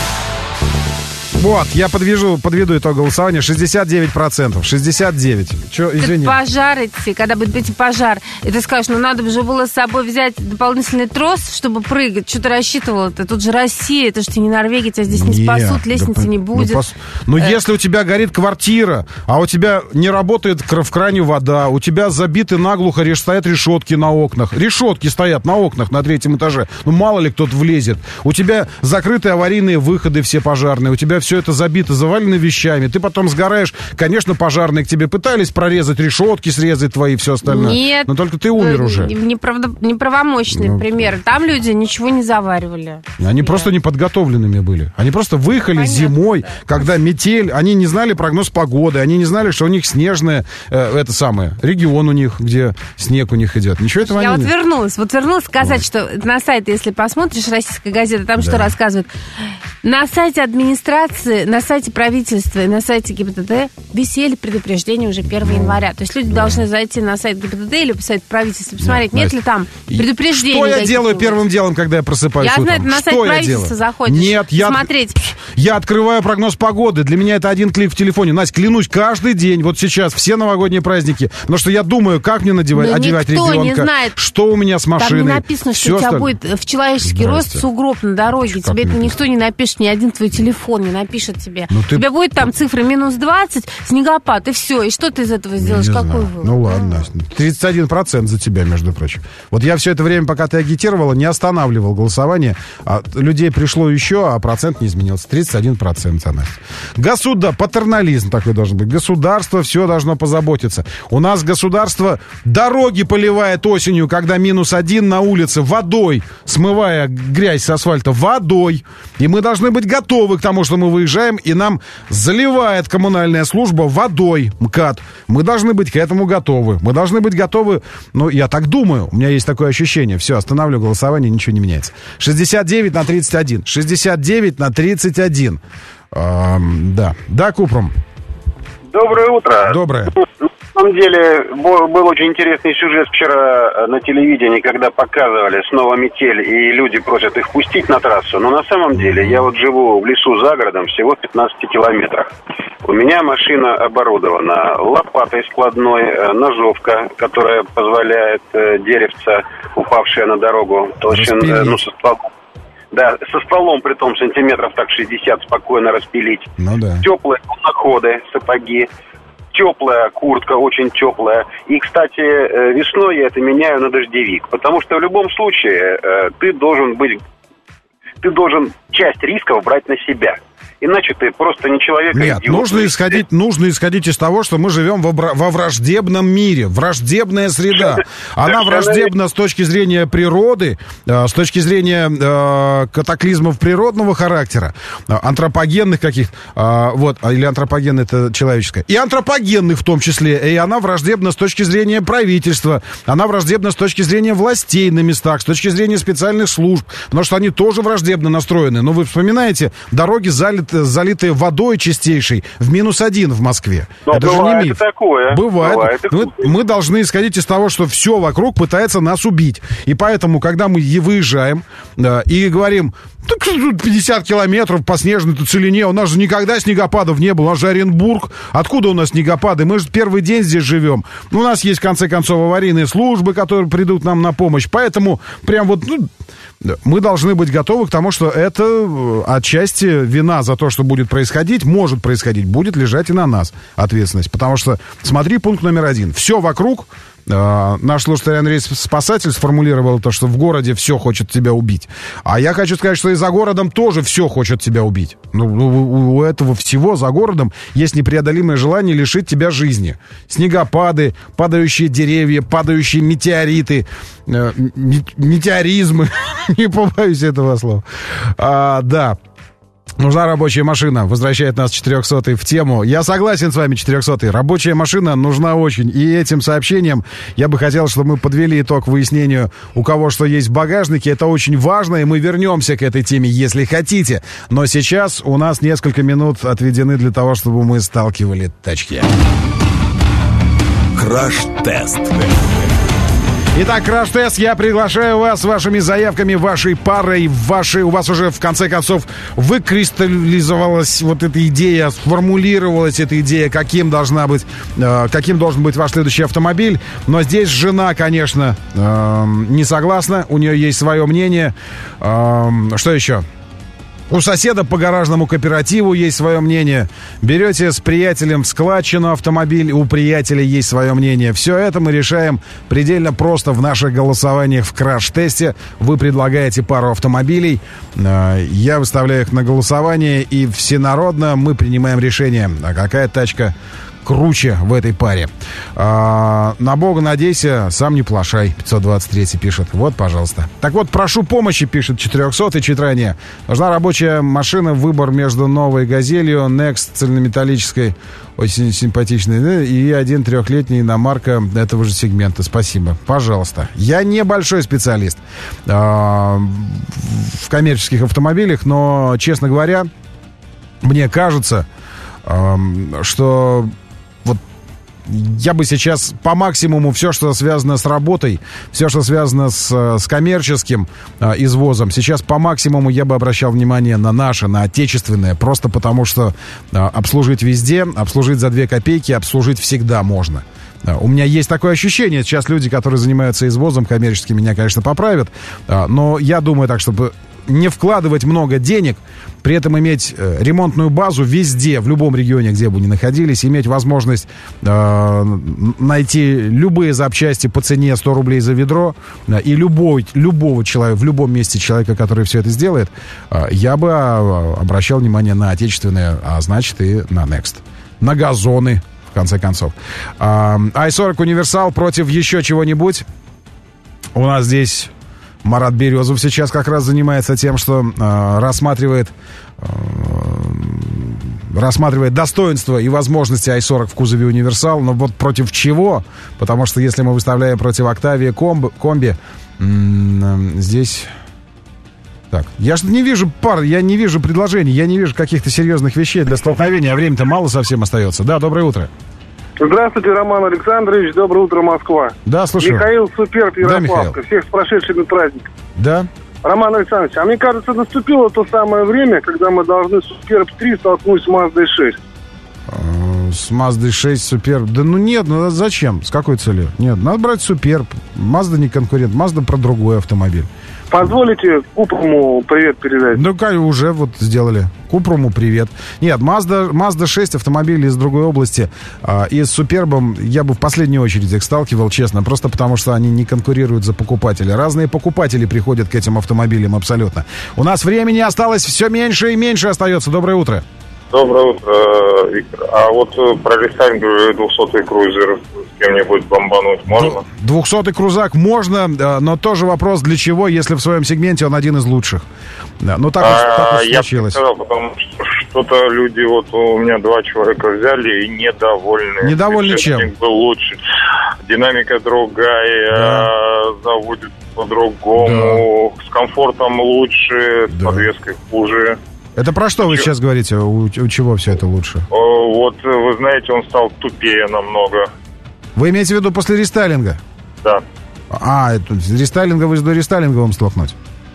Вот, я подвяжу, подведу итог голосования. шестьдесят девять процентов. шестьдесят девять. Че, извини. Пожар идти, когда будет быть пожар. И ты скажешь, ну надо же было с собой взять дополнительный трос, чтобы прыгать. Что ты рассчитывал? Это тут же Россия, это же ты не Норвегия, тебя здесь не, не спасут, лестницы да, не будет. Ну, пос... ну э... если у тебя горит квартира, а у тебя не работает в кране вода, у тебя забиты наглухо, стоят решетки на окнах. Решетки стоят на окнах на третьем этаже. Ну мало ли кто-то влезет. У тебя закрыты аварийные выходы все пожарные. У тебя все это забито, завалено вещами. Ты потом сгораешь. Конечно, пожарные к тебе пытались прорезать решетки, срезать твои и все остальное. Нет. Но только ты умер уже. Неправда... Неправомочный ну, пример. Там люди ничего не заваривали. Они Нет. просто неподготовленными были. Они просто выехали Понятно, зимой, да. когда метель. Они не знали прогноз погоды. Они не знали, что у них снежное, э, это самое, регион у них, где снег у них идет. Ничего этого Я они вот не... вернулась. Вот вернулась сказать, вот. что на сайте, если посмотришь, российская газета, там да. что рассказывают. На сайте администрации, на сайте правительства и на сайте ГИБДД висели предупреждения уже первого января. То есть люди да. должны зайти на сайт ГИБДД или по сайту правительства, посмотреть, да, нет Настя. ли там предупреждений. Что я делаю первым делом, когда я просыпаюсь я утром? Я знаю, на сайт что правительства заходишь, Нет, я... смотреть. Я открываю прогноз погоды. Для меня это один клик в телефоне. Настя, клянусь, каждый день, вот сейчас, все новогодние праздники, потому что я думаю, как мне надевать, да одевать никто ребенка, не знает. Что у меня с машиной. Там не написано, что у тебя остальное. будет в человеческий Здрасте. рост сугроб на дороге. Как тебе это никто не напишет, ни один твой телефон не напишет тебе. Ну, ты... У тебя будет там цифра минус двадцать, снегопад, и все. И что ты из этого сделаешь? Какой вывод? Ну ладно, Настя. тридцать один процент за тебя, между прочим. Вот я все это время, пока ты агитировала, не останавливал голосование. А людей пришло еще, а процент не изменился. тридцать один процент. Государ... Патернализм такой должен быть. Государство все должно позаботиться. У нас государство дороги поливает осенью, когда минус один на улице, водой, смывая грязь с асфальта, водой. И мы должны быть готовы к тому, что мы выезжаем, и нам заливает коммунальная служба водой, МКАД. Мы должны быть к этому готовы. Мы должны быть готовы, ну, я так думаю, у меня есть такое ощущение. Все, останавливаю голосование, ничего не меняется. шестьдесят девять на тридцать один. шестьдесят девять на тридцать один. Эм, да. Да, Купрум. Доброе утро. Доброе. На самом деле, был очень интересный сюжет вчера на телевидении, когда показывали снова метель, и люди просят их пустить на трассу. Но на самом деле, я вот живу в лесу за городом, всего в пятнадцати километрах. У меня машина оборудована лопатой складной, ножовка, которая позволяет деревца, упавшее на дорогу, толщин, ну, со стволом. Да, со стволом, при том, сантиметров так шестьдесят спокойно распилить. Ну да. Теплые находы, сапоги. Теплая куртка, очень теплая. И, кстати, весной я это меняю на дождевик. Потому что в любом случае ты должен быть... Ты должен часть рисков брать на себя. Иначе ты просто не человек, а Нет, идиот. нужно исходить, нужно исходить из того, что мы живем во, во враждебном мире. Враждебная среда. Она враждебна с точки зрения природы, э, с точки зрения э, катаклизмов природного характера, э, антропогенных каких-то, э, вот, или антропоген это человеческое, и антропогенных в том числе. И она враждебна с точки зрения правительства, она враждебна с точки зрения властей на местах, с точки зрения специальных служб, потому что они тоже враждебно настроены. Но вы вспоминаете, дороги залиты залитые водой чистейшей в минус один в Москве. Но это же не миф. Такое. Бывает. Бывает мы, мы должны исходить из того, что все вокруг пытается нас убить. И поэтому, когда мы выезжаем да, и говорим, так тут пятьдесят километров по снежной целине, у нас же никогда снегопадов не было, у нас же Оренбург. Откуда у нас снегопады? Мы же первый день здесь живем. У нас есть, в конце концов, аварийные службы, которые придут нам на помощь. Поэтому прям вот... Ну, мы должны быть готовы к тому, что это отчасти вина за то, что будет происходить, может происходить, будет лежать и на нас ответственность. Потому что, смотри, пункт номер один. Все вокруг, э, наш слушатель Андрей Спасатель сформулировал то, что в городе все хочет тебя убить. А я хочу сказать, что и за городом тоже все хочет тебя убить. Ну, у, у этого всего за городом есть непреодолимое желание лишить тебя жизни. Снегопады, падающие деревья, падающие метеориты, э, метеоризмы. Не побоюсь этого слова. А, да. Нужна рабочая машина. Возвращает нас четырехсотый в тему. Я согласен с вами, четырехсотый. Рабочая машина нужна очень. И этим сообщением я бы хотел, чтобы мы подвели итог выяснению, у кого что есть в багажнике. Это очень важно, и мы вернемся к этой теме, если хотите. Но сейчас у нас несколько минут отведены для того, чтобы мы сталкивали тачки. Краш-тест. Итак, краш-тест. Я приглашаю вас с вашими заявками, вашей парой, вашей... У вас уже, в конце концов, выкристаллизовалась вот эта идея, сформулировалась эта идея, каким должна быть, э, каким должен быть ваш следующий автомобиль. Но здесь жена, конечно, э, не согласна. У нее есть свое мнение. Э, что еще? У соседа по гаражному кооперативу есть свое мнение. Берете с приятелем в складчину автомобиль, у приятеля есть свое мнение. Все это мы решаем предельно просто в наших голосованиях в краш-тесте. Вы предлагаете пару автомобилей, я выставляю их на голосование, и всенародно мы принимаем решение, а какая тачка круче в этой паре. А, на Бога надейся, сам не плашай. пятьсот двадцать три пишет. Вот, пожалуйста. Так вот, прошу помощи, пишет четырехсотый читране. Нужна рабочая машина, выбор между новой «Газелью», Next цельнометаллической, очень симпатичной, и один трехлетний иномарка этого же сегмента. Спасибо. Пожалуйста. Я небольшой специалист а, в коммерческих автомобилях, но, честно говоря, мне кажется, а, что вот я бы сейчас по максимуму все, что связано с работой, все, что связано с, с коммерческим э, извозом, сейчас по максимуму я бы обращал внимание на наше, на отечественное, просто потому что э, обслужить везде, обслужить за две копейки, обслужить всегда можно. Uh, у меня есть такое ощущение, сейчас люди, которые занимаются извозом коммерческим, меня, конечно, поправят, uh, но я думаю так, чтобы не вкладывать много денег, при этом иметь э, ремонтную базу везде, в любом регионе, где бы ни находились, иметь возможность э, найти любые запчасти по цене сто рублей за ведро, э, и любой, любого человека, в любом месте человека, который все это сделает, э, я бы э, обращал внимание на отечественные, а значит и на Next. На газоны, в конце концов. Э, ай сорок универсал против еще чего-нибудь. У нас здесь Марат Березов сейчас как раз занимается тем, что э, рассматривает, э, рассматривает достоинства и возможности ай сорок в кузове универсал. Но вот против чего? Потому что если мы выставляем против Octavia комби, комби м- здесь... Так, я же не вижу пар, я не вижу предложений, я не вижу каких-то серьезных вещей для столкновения, а времени-то мало совсем остается. Да, доброе утро. Здравствуйте, Роман Александрович. Доброе утро, Москва. Да, слушаю. Михаил Суперб, Ярославка. Да, Всех с прошедшими праздниками. Да. Роман Александрович, а мне кажется, наступило то самое время, когда мы должны Суперб три столкнуть с Mazda шесть. С Mazda шесть Суперб. Да ну нет, ну зачем? С какой целью? Нет, надо брать Суперб. Mazda не конкурент, Mazda про другой автомобиль. Позволите Купруму привет передать? Ну, уже вот сделали. Купруму привет. Нет, Mazda, Mazda шесть автомобилей из другой области. А, и с Супербом я бы в последнюю очередь их сталкивал, честно. Просто потому, что они не конкурируют за покупателя. Разные покупатели приходят к этим автомобилям абсолютно. У нас времени осталось все меньше и меньше остается. Доброе утро. Доброе утро, Виктор. А вот про рестайлинговый двухсотый крузер с кем-нибудь бомбануть можно? двухсотый крузак можно, но тоже вопрос, для чего, если в своем сегменте он один из лучших. Ну, так, а, уж, так уж случилось. Я бы сказал, потому что что-то люди, вот у меня два человека взяли и недовольны. Недовольны чем? Был лучше. Динамика другая, да. Заводит по-другому, да. С комфортом лучше, да. С подвеской хуже. Это про что вы сейчас говорите? У, у чего все это лучше? О, вот, вы знаете, он стал тупее намного. Вы имеете в виду после рестайлинга? Да. А, это рестайлинговый с дорестайлинговым столкнуть?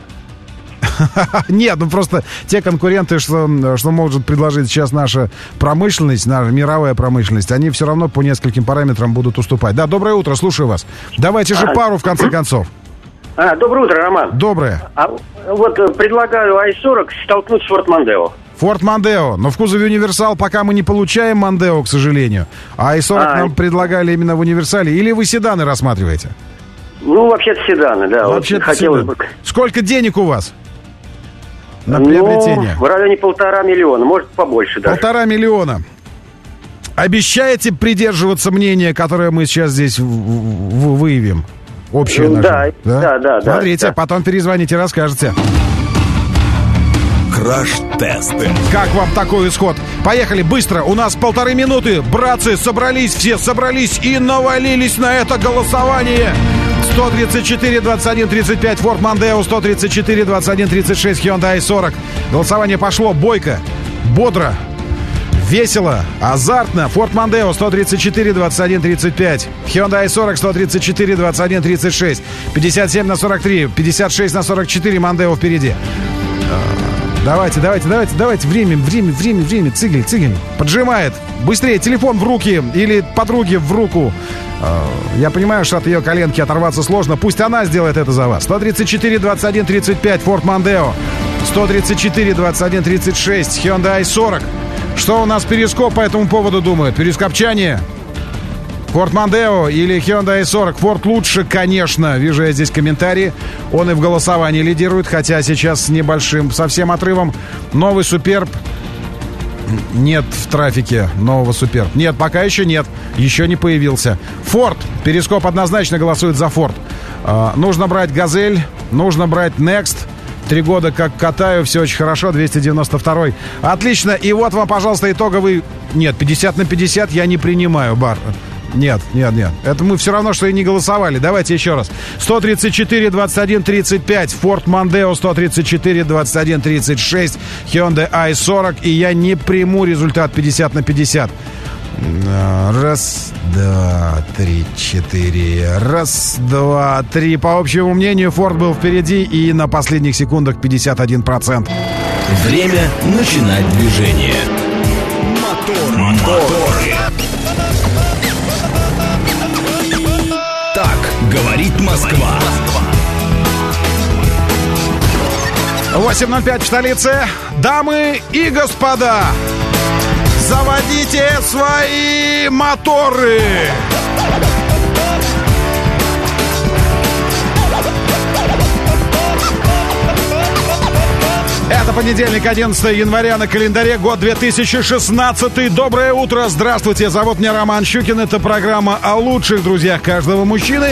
Нет, ну просто те конкуренты, что, что может предложить сейчас наша промышленность, наша мировая промышленность, они все равно по нескольким параметрам будут уступать. Да, доброе утро, слушаю вас. Давайте же пару в конце концов. А, доброе утро, Роман. Доброе. А, вот предлагаю ай сорок столкнуть с Ford Mondeo. Ford Mondeo. Но в кузове универсал пока мы не получаем Mondeo, к сожалению. А ай сорок а, нам предлагали именно в универсале. Или вы седаны рассматриваете? Ну, вообще-то седаны, да. Вообще-то вот хотелось седаны. бы... Сколько денег у вас на ну, приобретение? В районе полтора миллиона, может, побольше даже. Полтора миллиона. Обещаете придерживаться мнения, которое мы сейчас здесь в- в- выявим? Общее наше. Да, да, да, да. Смотрите, да. потом перезвоните, расскажете. Краш-тесты. Как вам такой исход? Поехали, быстро, у нас полторы минуты. Братцы, собрались, все собрались и навалились на это голосование. сто тридцать четыре двадцать один тридцать пять Ford Mondeo, сто тридцать четыре двадцать один тридцать шесть Hyundai ай сорок. Голосование пошло бойко, бодро, весело, азартно. Ford Mondeo сто тридцать четыре двадцать один тридцать пять. Hyundai ай сорок сто тридцать четыре двадцать один тридцать шесть. пятьдесят семь на сорок три. пятьдесят шесть на сорок четыре. Mondeo впереди. Давайте, давайте, давайте, давайте. Время, время, время, время. Цигель, цигель. Поджимает. Быстрее. Телефон в руки или подруге в руку. Я понимаю, что от ее коленки оторваться сложно. Пусть она сделает это за вас. сто тридцать четыре двадцать один тридцать пять. Ford Mondeo. сто тридцать четыре двадцать один тридцать шесть. Hyundai ай сорок. Что у нас Перископ по этому поводу думает? Перископчане? Ford Mondeo или Hyundai ай сорок? Ford лучше, конечно. Вижу я здесь комментарии. Он и в голосовании лидирует, хотя сейчас с небольшим совсем отрывом. Новый Суперб. Нет в трафике нового Суперб. Нет, пока еще нет. Еще не появился. Ford. Перископ однозначно голосует за Ford. Э, нужно брать Газель. Нужно брать Next. Три года как катаю, все очень хорошо, двести девяносто два. Отлично, и вот вам, пожалуйста, итоговый... Нет, пятьдесят на пятьдесят я не принимаю, бар. Нет, нет, нет. Это мы все равно, что и не голосовали. Давайте еще раз. сто тридцать четыре двадцать один тридцать пять. Ford Mondeo сто тридцать четыре двадцать один тридцать шесть. Hyundai ай сорок. И я не приму результат пятьдесят на пятьдесят. Раз, два, три, четыре. Раз, два, три. По общему мнению, Ford был впереди и на последних секундах пятьдесят один процент. Время начинать движение. Мотор, моторы. Так говорит Москва. восемь ноль пять в столице. Дамы и господа, заводите свои моторы. Это понедельник, одиннадцатое января на календаре, год две тысячи шестнадцатый. Доброе утро, здравствуйте, зовут меня Роман Щукин. Это программа о лучших друзьях каждого мужчины.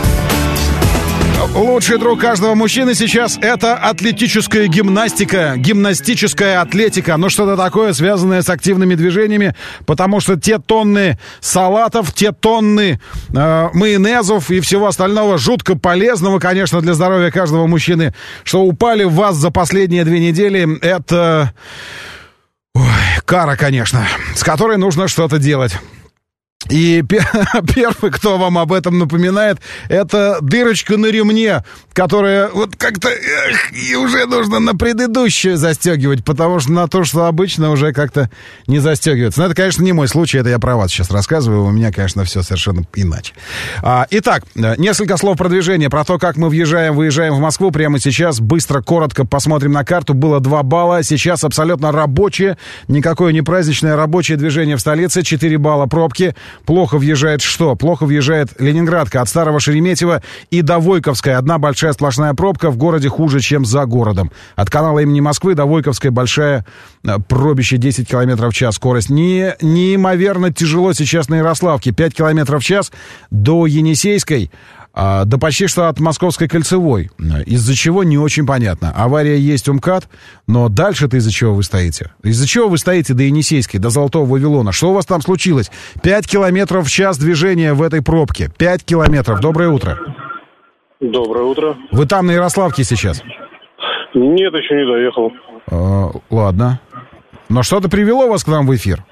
Лучший друг каждого мужчины сейчас — это атлетическая гимнастика, гимнастическая атлетика. Ну, что-то такое, связанное с активными движениями, потому что те тонны салатов, те тонны э, майонезов и всего остального жутко полезного, конечно, для здоровья каждого мужчины, что упали в вас за последние две недели, это... Ой, кара, конечно, с которой нужно что-то делать. И первый, кто вам об этом напоминает, это дырочка на ремне, которая вот как-то эх, и уже нужно на предыдущую застегивать, потому что на то, что обычно, уже как-то не застегивается. Но это, конечно, не мой случай, это я про вас сейчас рассказываю, у меня, конечно, все совершенно иначе. А, итак, несколько слов про движение, про то, как мы въезжаем, выезжаем в Москву прямо сейчас. Быстро, коротко посмотрим на карту. Было два балла, сейчас абсолютно рабочее, никакое не праздничное, рабочее движение в столице, четыре балла пробки. Плохо въезжает что? Плохо въезжает Ленинградка от Старого Шереметьево и до Войковской. Одна большая сплошная пробка, в городе хуже, чем за городом. От канала имени Москвы до Войковской большая пробище, десять километров в час. Скорость не, неимоверно тяжело сейчас на Ярославке. пять километров в час до Енисейской. А, да почти что от Московской кольцевой. Из-за чего не очень понятно. Авария есть у МКАД, но дальше-то из-за чего вы стоите? Из-за чего вы стоите до Енисейской, до Золотого Вавилона? Что у вас там случилось? пять километров в час движения в этой пробке. пять километров. Доброе утро. Доброе утро. Вы там на Ярославке сейчас? Нет, еще не доехал. А, ладно. Но что-то привело вас к нам в эфир?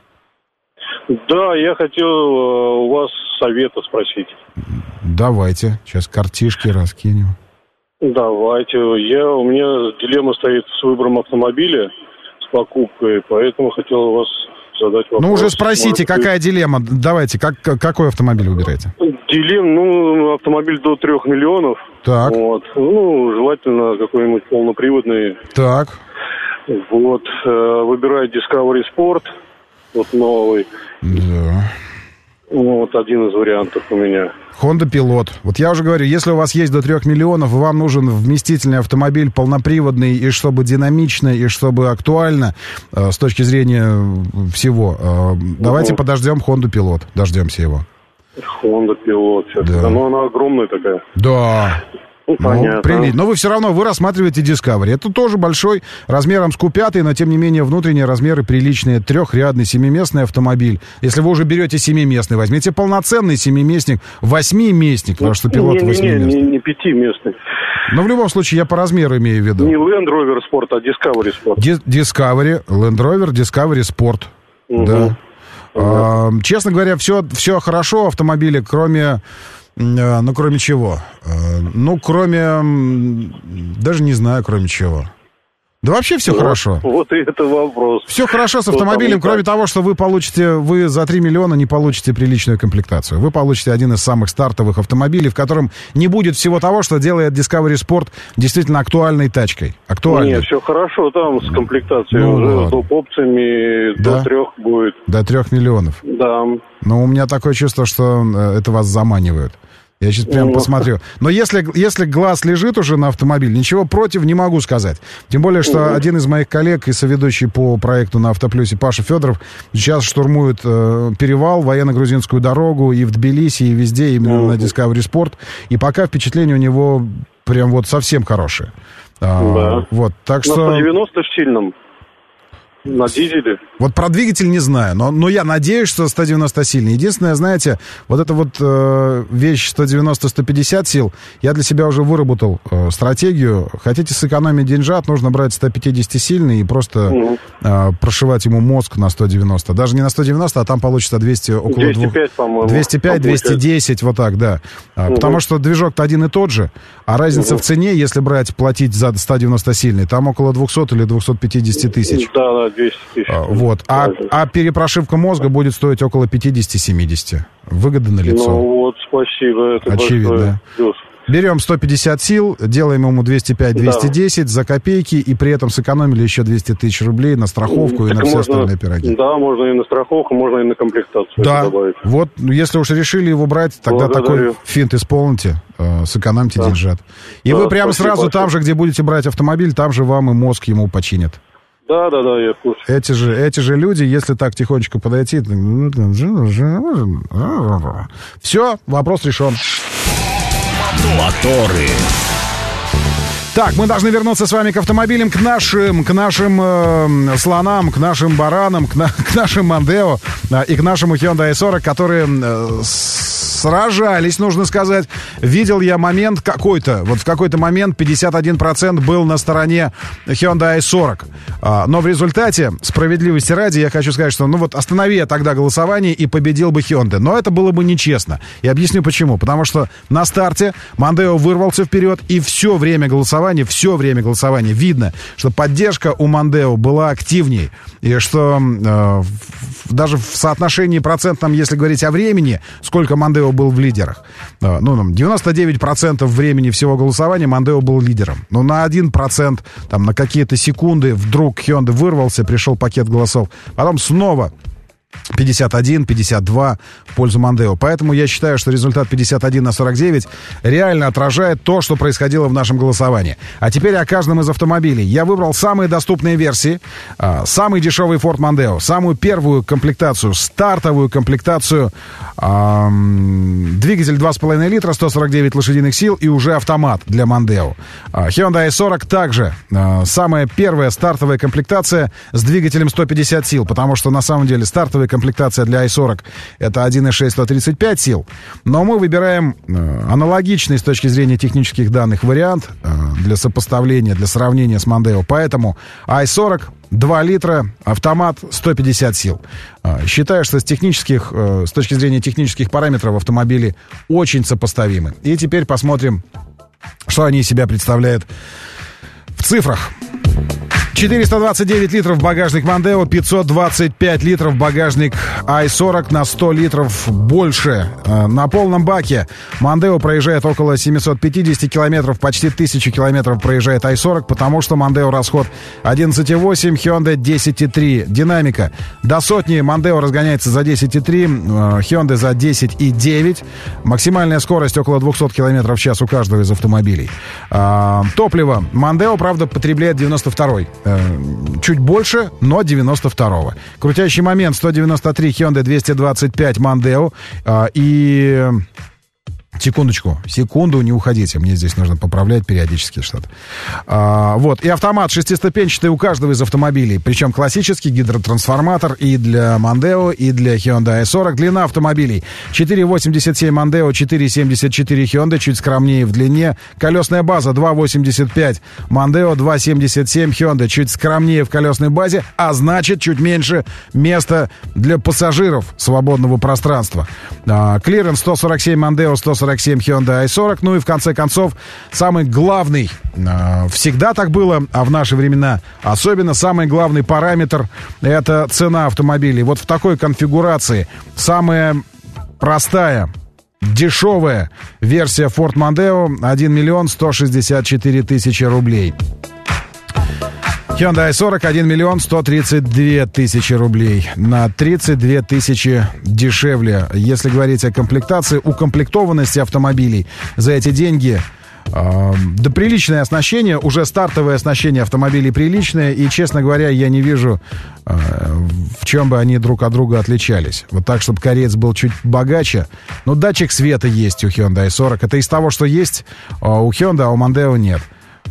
Да, я хотел у вас совета спросить. Давайте, сейчас картишки раскинем. Давайте. Я, у меня дилемма стоит с выбором автомобиля, с покупкой, поэтому хотел у вас задать вопрос. Ну, уже спросите, Может, какая вы... дилемма. Давайте, как, какой автомобиль выбираете? Дилемма, ну, автомобиль до трех миллионов. Так. Вот. Ну, желательно какой-нибудь полноприводный. Так. Вот. Выбираю Discovery Sport, вот новый. Да. Вот один из вариантов у меня. Honda Pilot. Вот я уже говорю, если у вас есть до трех миллионов, вам нужен вместительный автомобиль, полноприводный, и чтобы динамично, и чтобы актуально э, с точки зрения всего. Э, давайте угу. подождем Honda Pilot. Дождемся его. Honda Pilot. Да. Но она огромная такая. Да. Ну, понятно. Прилить. Но вы все равно, вы рассматриваете Discovery. Это тоже большой, размером с Q пять, но тем не менее внутренние размеры приличные. Трехрядный, семиместный автомобиль. Если вы уже берете семиместный, возьмите полноценный семиместник, восьмиместник, потому что Пилот восьмиместный. Не, не, не пятиместный. Но в любом случае я по размеру имею в виду. Не Land Rover Sport, а Discovery Sport. Ди- Discovery, Land Rover, Discovery Sport. Угу. Да. А, честно говоря, все, все хорошо в автомобиле, кроме... Ну, кроме чего? Ну, кроме... Даже не знаю, кроме чего. Да вообще все вот, хорошо. Вот и это вопрос. Все хорошо с автомобилем, кроме того, что вы получите... Вы за три миллиона не получите приличную комплектацию. Вы получите один из самых стартовых автомобилей, в котором не будет всего того, что делает Discovery Sport действительно актуальной тачкой. Актуальной. Нет, все хорошо там с комплектацией. Ну, уже ладно. с доп-опциями да? до трех будет. До трех миллионов? Да. Но у меня такое чувство, что это вас заманивают. Я сейчас прям посмотрю. Но если, если глаз лежит уже на автомобиле, ничего против не могу сказать. Тем более, что угу. один из моих коллег и соведущий по проекту на Автоплюсе Паша Федоров сейчас штурмует э, перевал, военно-грузинскую дорогу и в Тбилиси, и везде, именно угу. на Discovery Sport. И пока впечатление у него прям вот совсем хорошее. А, да. Вот, так что... На сто девяносто в сильном. На дизеле? Вот про двигатель не знаю, но, но я надеюсь, что сто девяносто сильный. Единственное, знаете, вот эта вот э, вещь сто девяносто - сто пятьдесят сил, я для себя уже выработал э, стратегию. Хотите сэкономить деньжат, нужно брать сто пятьдесят сильный и просто mm-hmm. э, прошивать ему мозг на сто девяносто. Даже не на сто девяносто, а там получится двести, около двести пять, двух, по-моему. двести пять - двести десять, вот так, да. Mm-hmm. Потому что движок-то один и тот же, а разница mm-hmm. в цене, если брать, платить за сто девяносто сильный, там около двести или двести пятьдесят тысяч. Да, да, двести тысяч. Вот. А, а перепрошивка мозга будет стоить около пятьдесят - семьдесят. Выгода на лицо. Ну вот, спасибо. Это очевидно. плюс. Берем сто пятьдесят сил, делаем ему двести пять - двести десять да. за копейки, и при этом сэкономили еще двести тысяч рублей на страховку так и на все можно, остальные пироги. Да, можно и на страховку, можно и на комплектацию да. добавить. Вот, если уж решили его брать, тогда Благодарю. такой финт исполните, э, сэкономьте да. деньжат. И да, вы прямо сразу большое. Там же, где будете брать автомобиль, там же вам и мозг ему починят. Да, да, да, я в курсе. Эти же, эти же люди, если так тихонечко подойти... Все, вопрос решен. Моторы. Так, мы должны вернуться с вами к автомобилям, к нашим, к нашим э, слонам, к нашим баранам, к, на, к нашим Мондео э, и к нашему Hyundai ай сорок, которые э, сражались, нужно сказать. Видел я момент какой-то, вот в какой-то момент пятьдесят один процент был на стороне Hyundai ай сорок. Э, но в результате, справедливости ради, я хочу сказать, что ну вот останови я тогда голосование и победил бы Hyundai. Но это было бы нечестно. И объясню почему. Потому что на старте Мондео вырвался вперед, и все время голосования Все время голосования видно, что поддержка у Мондео была активнее. И что э, даже в соотношении процентном, если говорить о времени, сколько Мондео был в лидерах. Э, ну, девяносто девять процентов времени всего голосования Мондео был лидером. Но на один процент, там, на какие-то секунды вдруг Hyundai вырвался, пришел пакет голосов. Потом снова пятьдесят один - пятьдесят два в пользу Мондео. Поэтому я считаю, что результат пятьдесят один на сорок девять реально отражает то, что происходило в нашем голосовании. А теперь о каждом из автомобилей. Я выбрал самые доступные версии. Самый дешевый Ford Mondeo, самую первую комплектацию, стартовую комплектацию. Двигатель два с половиной литра, сто сорок девять лошадиных сил и уже автомат для Mondeo. Hyundai ай сорок также самая первая стартовая комплектация с двигателем сто пятьдесят сил, потому что на самом деле стартовая комплектация для ай сорок это один и шесть сто тридцать пять сил, но мы выбираем э, аналогичный с точки зрения технических данных вариант э, для сопоставления, для сравнения с Mondeo. Поэтому ай сорок два литра, автомат сто пятьдесят сил. Э, считаю, что с технических, э, с точки зрения технических параметров автомобили очень сопоставимы. И теперь посмотрим, что они из себя представляют в цифрах. четыреста двадцать девять литров багажник Мондео, пятьсот двадцать пять литров багажник ай сорок, на сто литров больше. На полном баке Мондео проезжает около семьсот пятьдесят километров, почти тысячу километров проезжает ай сорок, потому что Мондео расход одиннадцать и восемь, Hyundai десять и три. Динамика. До сотни Мондео разгоняется за десять и три, Hyundai за десять и девять. Максимальная скорость около двести километров в час у каждого из автомобилей. Топливо. Мондео, правда, потребляет девяносто второй. Чуть больше, но девяносто второго. Крутящий момент сто девяносто три, Hyundai двести двадцать пять, Mondeo. И... Секундочку, секунду, не уходите. Мне здесь нужно поправлять периодически что-то. А, вот, и автомат шестиступенчатый у каждого из автомобилей. Причем классический гидротрансформатор и для Mondeo, и для Hyundai ай сорок. Длина автомобилей четыре восемьдесят семь Mondeo, четыре семьдесят четыре Hyundai, чуть скромнее в длине. Колесная база два восемьдесят пять Mondeo, два семьдесят семь Hyundai, чуть скромнее в колесной базе, а значит, чуть меньше места для пассажиров свободного пространства. А, клиренс сто сорок семь Mondeo, сто сорок семь Hyundai ай сорок. Ну и в конце концов, самый главный, э, всегда так было, а в наши времена особенно, самый главный параметр — это цена автомобилей. Вот в такой конфигурации самая простая, дешевая версия Ford Mondeo один миллион сто шестьдесят четыре тысячи рублей. Hyundai ай сорок один миллион сто тридцать две тысячи рублей. На тридцать две тысячи дешевле. Если говорить о комплектации, укомплектованности автомобилей за эти деньги... Э, да приличное оснащение, уже стартовое оснащение автомобилей приличное. И, честно говоря, я не вижу, э, в чем бы они друг от друга отличались. Вот так, чтобы кореец был чуть богаче. Но датчик света есть у Hyundai ай сорок. Это из того, что есть у Hyundai, а у Mondeo нет.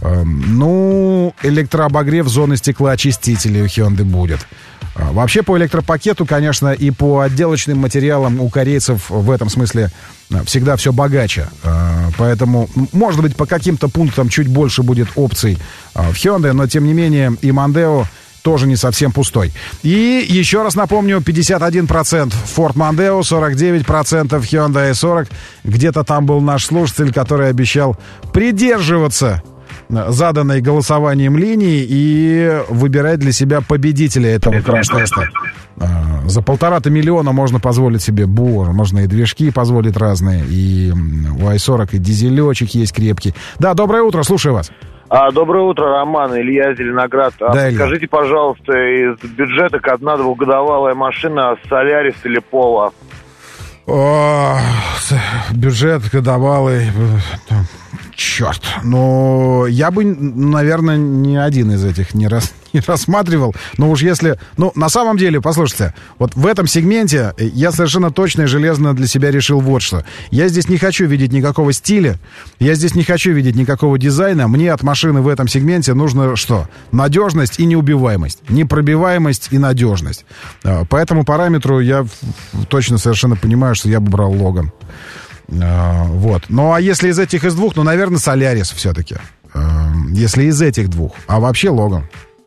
Ну, электрообогрев зоны стеклоочистителей у Hyundai будет. Вообще по электропакету, конечно, и по отделочным материалам у корейцев в этом смысле всегда все богаче. Поэтому, может быть, по каким-то пунктам чуть больше будет опций в Hyundai, но, тем не менее, и Mondeo тоже не совсем пустой. И еще раз напомню, пятьдесят один процент Ford Mondeo, сорок девять процентов Hyundai ай сорок. Где-то там был наш слушатель, который обещал придерживаться заданной голосованием линии и выбирать для себя победителя этого краш-теста. За полтора-то миллиона можно позволить себе бур, можно и движки позволить разные, и у ай сорок и дизелечек есть крепкий. Да, доброе утро, слушаю вас. А, доброе утро, Роман, Илья, Зеленоград. А, да, Илья. Скажите, пожалуйста, из бюджета одна двухгодовалая машина Солярис или Пола? О, бюджет годовалый... Черт, ну, я бы, наверное, ни один из этих не, рас, не рассматривал. Но уж если... Ну, на самом деле, послушайте, вот в этом сегменте я совершенно точно и железно для себя решил вот что. Я здесь не хочу видеть никакого стиля, я здесь не хочу видеть никакого дизайна. Мне от машины в этом сегменте нужно что? Надежность и неубиваемость. Непробиваемость и надежность. По этому параметру я точно совершенно понимаю, что я бы брал Логан. Uh, вот. Ну, а если из этих из двух, ну, наверное, Солярис все-таки. Uh, если из этих двух. А вообще Логан.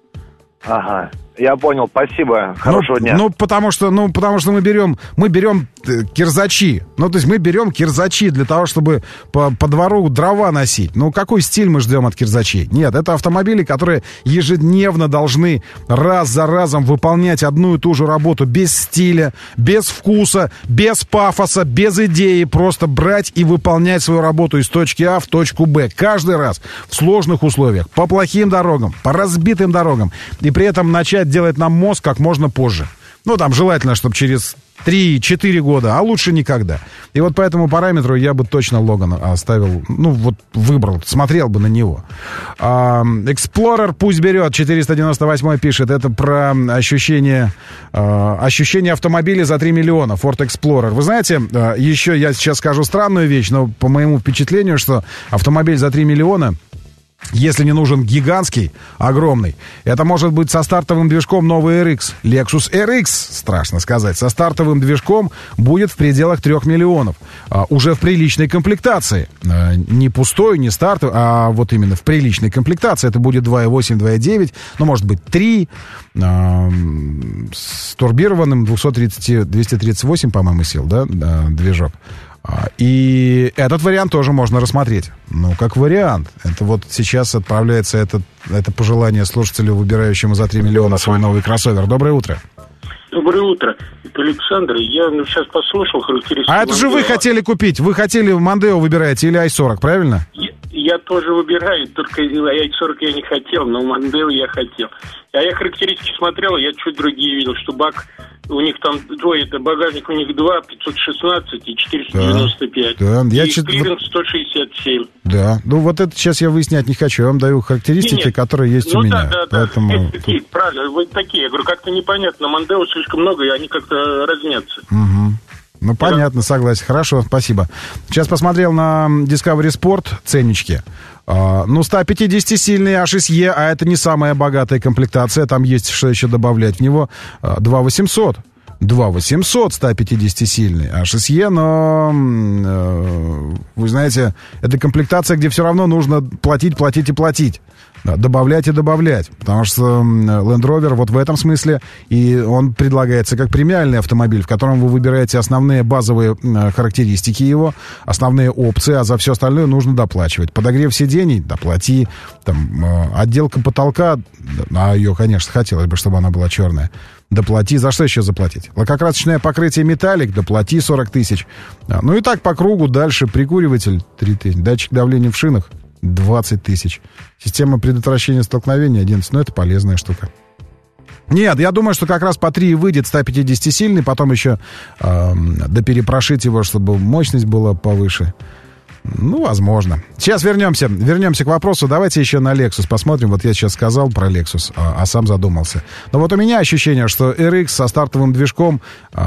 Ага. Я понял, спасибо. Хорошего ну, дня. Ну, потому что, ну, потому что мы берем, мы берем кирзачи. Ну, то есть мы берем кирзачи для того, чтобы по, по двору дрова носить. Ну, какой стиль мы ждем от кирзачей? Нет, это автомобили, которые ежедневно должны раз за разом выполнять одну и ту же работу без стиля, без вкуса, без пафоса, без идеи. Просто брать и выполнять свою работу из точки А в точку Б. Каждый раз в сложных условиях, по плохим дорогам, по разбитым дорогам. И при этом начать делать нам мозг как можно позже. Ну, там желательно, чтобы через три-четыре года, а лучше никогда. И вот по этому параметру я бы точно Логан оставил, ну, вот выбрал, смотрел бы на него. А, Explorer пусть берет, четыреста девяносто восемь пишет, это про ощущение, а, ощущение автомобиля за три миллиона, Ford Explorer. Вы знаете, а, еще я сейчас скажу странную вещь, но по моему впечатлению, что автомобиль за три миллиона... Если не нужен гигантский, огромный, это может быть со стартовым движком новый эр икс. Lexus эр икс, страшно сказать, со стартовым движком будет в пределах трех миллионов. А, уже в приличной комплектации. А, не пустой, не стартовый, а вот именно в приличной комплектации. Это будет два и восемь, два и девять, ну, может быть, три, а, с турбированным двести тридцать, двести тридцать восемь, по-моему, сил, да, движок. И этот вариант тоже можно рассмотреть. Ну, как вариант. Это вот сейчас отправляется это, это пожелание слушателю, выбирающему за три миллиона свой новый кроссовер. Доброе утро. Доброе утро. Это Александр. Я ну, сейчас послушал характеристики. А это же вы хотели купить. Вы хотели Мондео выбираете или ай сорок, правильно? Я, я тоже выбираю, только ай сорок я не хотел, но Мондео я хотел. А я характеристики смотрел, я чуть другие видел, что бак... У них там двое, это багажник у них два, пятьсот шестнадцать и четыреста девяносто пять. Да, да. И чит... клиренс сто шестьдесят семь. Да, ну вот это сейчас я выяснять не хочу. Я вам даю характеристики, нет, нет. которые есть ну, у меня. Да, да, Поэтому... да. Такие, правильно, вы такие. Я говорю, как-то непонятно. Мондео слишком много, и они как-то разнятся. Угу. Ну, понятно, согласен. Хорошо, спасибо. Сейчас посмотрел на Discovery Sport ценнички. Uh, ну, сто пятидесятисильный эйч эс и, а это не самая богатая комплектация. Там есть что еще добавлять в него. Uh, два восемьсот. два восемьсот сто пятидесятисильный эйч эс и, но, uh, вы знаете, это комплектация, где все равно нужно платить, платить и платить. Да, добавлять и добавлять. Потому что Land Rover вот в этом смысле, и он предлагается как премиальный автомобиль, в котором вы выбираете основные базовые характеристики его, основные опции, а за все остальное нужно доплачивать. Подогрев сидений — доплати. Там, отделка потолка, а ее, конечно, хотелось бы, чтобы она была черная. Доплати. За что еще заплатить? Лакокрасочное покрытие металлик, доплати сорок тысяч. Ну и так по кругу дальше. Прикуриватель три тысячи. Датчик давления в шинах двадцать тысяч. Система предотвращения столкновений одиннадцать. Ну, это полезная штука. Нет, я думаю, что как раз по три выйдет сто пятидесятисильный, потом еще э, доперепрошить его, чтобы мощность была повыше. Ну, возможно. Сейчас вернемся, вернемся к вопросу. Давайте еще на Lexus посмотрим. Вот я сейчас сказал про Lexus, а, а сам задумался. Но вот у меня ощущение, что эр икс со стартовым движком э,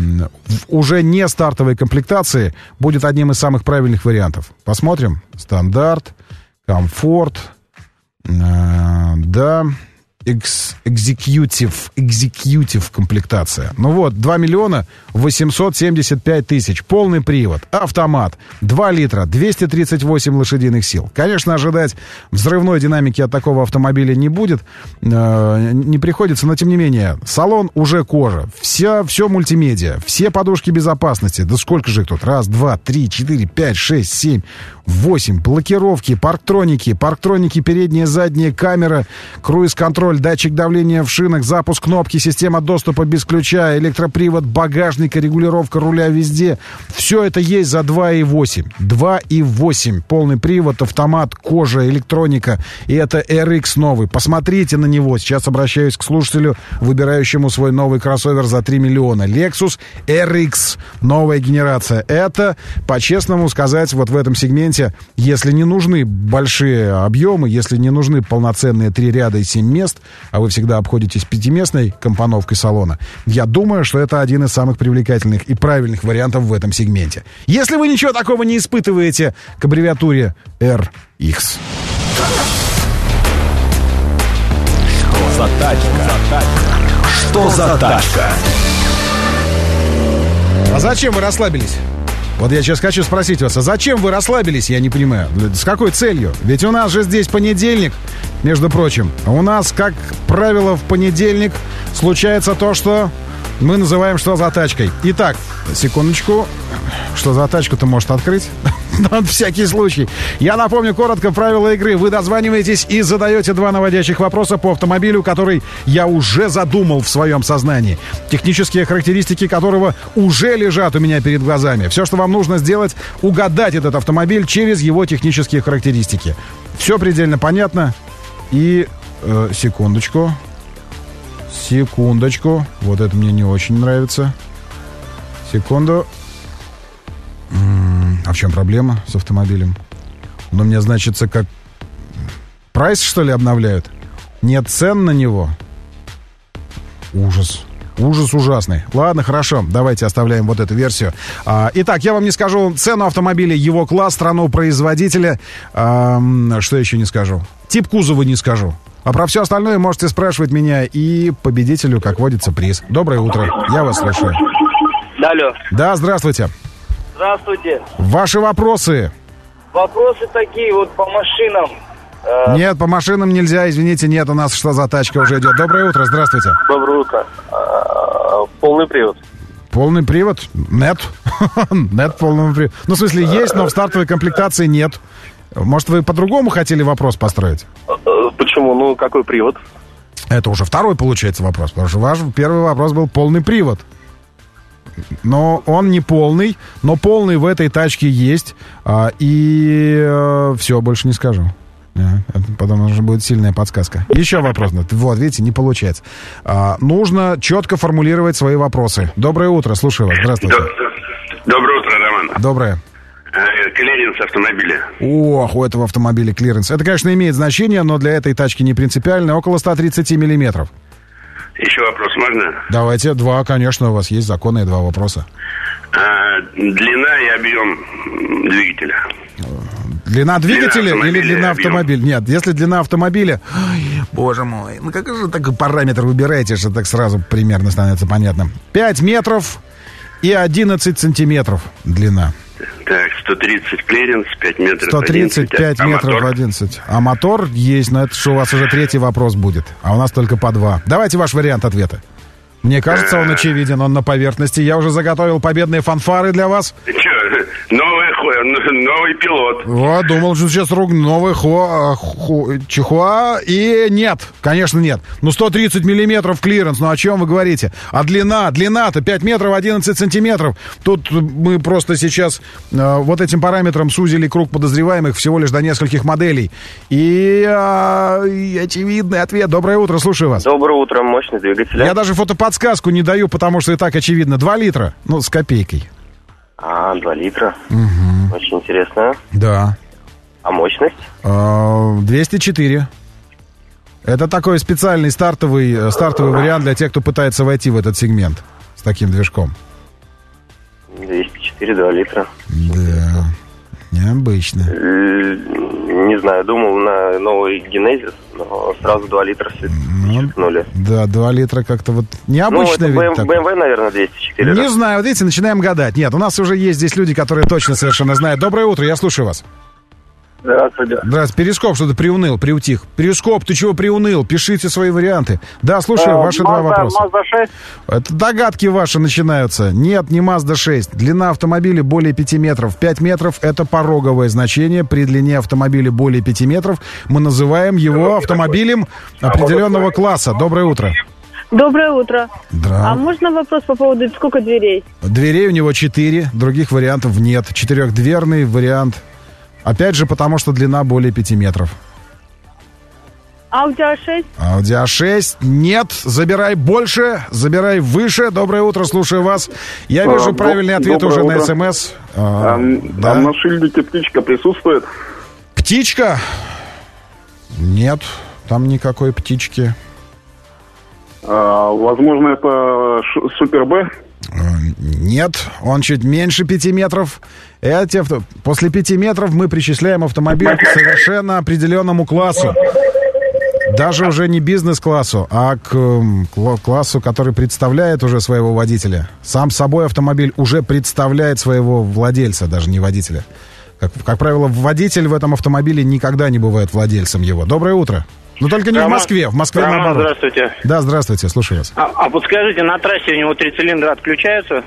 в уже не стартовой комплектации будет одним из самых правильных вариантов. Посмотрим. Стандарт, комфорт, э, да, Executive, Executive комплектация. Ну вот, два миллиона восемьсот семьдесят пять тысяч. Полный привод, автомат, два литра, двести тридцать восемь лошадиных сил. Конечно, ожидать взрывной динамики от такого автомобиля не будет, э, не приходится, но тем не менее, салон уже кожа, вся, все мультимедиа, все подушки безопасности. Да сколько же их тут? Раз, два, три, четыре, пять, шесть, семь, восемь. Блокировки, парктроники, парктроники передняя, задняя, камера, круиз-контроль, датчик давления в шинах, запуск кнопки, система доступа без ключа, электропривод багажника, регулировка руля везде. Все это есть за два и восемь. два и восемь. Полный привод, автомат, кожа, электроника. И это эр икс новый. Посмотрите на него. Сейчас обращаюсь к слушателю, выбирающему свой новый кроссовер за три миллиона. Lexus эр икс. Новая генерация. Это, по-честному сказать, вот в этом сегменте, если не нужны большие объемы, если не нужны полноценные три ряда и семь мест, а вы всегда обходитесь пятиместной компоновкой салона, я думаю, что это один из самых привлекательных и правильных вариантов в этом сегменте. Если вы ничего такого не испытываете к аббревиатуре эр икс. Что за тачка? Что за тачка? А зачем вы расслабились? Вот я сейчас хочу спросить вас, а зачем вы расслабились, я не понимаю. С какой целью? Ведь у нас же здесь понедельник, между прочим. У нас, как правило, в понедельник случается то, что мы называем «что за тачкой». Итак, секундочку. Что за тачку-то может открыть? На всякий случай. Я напомню коротко правила игры. Вы дозваниваетесь и задаете два наводящих вопроса по автомобилю, который я уже задумал в своем сознании. Технические характеристики которого уже лежат у меня перед глазами. Все, что вам нужно сделать, угадать этот автомобиль через его технические характеристики. Все предельно понятно. И э, секундочку. Секундочку. Вот это мне не очень нравится. Секунду. А в чем проблема с автомобилем? Он у меня значится как... Прайс, что ли, обновляют? Нет цен на него? Ужас. Ужас ужасный. Ладно, хорошо, давайте оставляем вот эту версию. А, итак, я вам не скажу цену автомобиля, его класс, страну производителя. А, что еще не скажу? Тип кузова не скажу. А про все остальное можете спрашивать меня, и победителю, как водится, приз. Доброе утро, я вас слушаю. Алло. Да, здравствуйте. Здравствуйте. Ваши вопросы. Вопросы такие вот по машинам. Нет, по машинам нельзя, извините, нет, у нас что за тачка уже идет. Доброе утро, здравствуйте. Доброе утро. Полный привод. Полный привод? Нет. Нет полного привода. Ну, в смысле, есть, но в стартовой комплектации нет. Может, вы по-другому хотели вопрос построить? Почему? Ну, какой привод? Это уже второй, получается, вопрос. Потому что ваш первый вопрос был полный привод. Но он не полный, но полный в этой тачке есть. А, и а, все, больше не скажу. А, потом уже будет сильная подсказка. Еще вопрос. Вот, видите, не получается. А, нужно четко формулировать свои вопросы. Доброе утро, слушаю вас. Здравствуйте. Доброе утро, Роман. Доброе. Клиренс автомобиля. Ох, у этого автомобиля клиренс. Это, конечно, имеет значение, но для этой тачки не принципиально. Около сто тридцать миллиметров. Еще вопрос можно? Давайте, два, конечно, у вас есть законные два вопроса. А, длина и объем двигателя. Длина двигателя длина или длина объем. автомобиля? Нет, если длина автомобиля... Ой, боже мой, ну как же такой параметр выбираете, что так сразу примерно становится понятно. пять метров и одиннадцать сантиметров длина. Так, сто тридцать клиренс, пять метров. сто тридцать пять а метров мотор? одиннадцать. А мотор есть, но это что у вас уже третий вопрос будет. А у нас только по два. Давайте ваш вариант ответа. Мне кажется, он очевиден, он на поверхности. Я уже заготовил победные фанфары для вас. Ты что, новый, новый пилот. Вот, думал, что сейчас рук новый хо, хо, чихуа. И нет, конечно, нет. Ну, сто тридцать миллиметров клиренс, ну о чем вы говорите? А длина, длина-то пять метров одиннадцать сантиметров. Тут мы просто сейчас э, вот этим параметром сузили круг подозреваемых всего лишь до нескольких моделей. И, э, и очевидный ответ. Доброе утро, слушаю вас. Доброе утро, мощный двигатель. Я даже фотоподсказку не даю, потому что и так очевидно. Два литра, ну, с копейкой. А, два литра. Угу. Очень интересно. Да. А мощность? двести четыре. Это такой специальный стартовый, стартовый вариант для тех, кто пытается войти в этот сегмент с таким движком. двести четыре, два литра. Да. Необычно. Не знаю, думал на новый Генезис, но сразу два литра все чекнули. Да, два литра как-то вот необычно. Ну, это ведь бэ эм вэ, наверное, двести четыре. Не знаю, вот видите, начинаем гадать. Нет, у нас уже есть здесь люди, которые точно совершенно знают. Доброе утро, я слушаю вас. Здравствуйте. Здравствуйте. Перископ что-то приуныл, приутих. Перископ, ты чего приуныл? Пишите свои варианты. Да, слушаю, а, ваши Mazda, два вопроса. Mazda шесть? Это догадки ваши начинаются. Нет, не Mazda шесть. Длина автомобиля более пяти метров. пять метров — это пороговое значение. При длине автомобиля более пяти метров мы называем его автомобилем определенного класса. Доброе утро. Доброе утро. Да. А можно вопрос по поводу сколько дверей? Дверей у него четыре, других вариантов нет. Четырехдверный вариант. Опять же, потому что длина более пяти метров. Audi а шесть? Audi а шесть нет. Забирай больше, забирай выше. Доброе утро, слушаю вас. Я А, вижу до- правильный ответ уже доброе на утро. СМС. А, А, да. а на шильдике птичка присутствует? Птичка? Нет, там никакой птички. А, возможно, это Ш- Супер Б? Нет, он чуть меньше пяти метров. Эти авто... После пяти метров мы причисляем автомобиль к совершенно определенному классу. Даже уже не бизнес-классу, а к м, кла- классу, который представляет уже своего водителя. Сам собой автомобиль уже представляет своего владельца, даже не водителя. Как, как правило, водитель в этом автомобиле никогда не бывает владельцем его. Доброе утро. Но только не в Роман- Москве, в Москве Роман, наоборот. здравствуйте. Да, здравствуйте, слушаю вас. А, а подскажите, на трассе у него три цилиндра отключаются?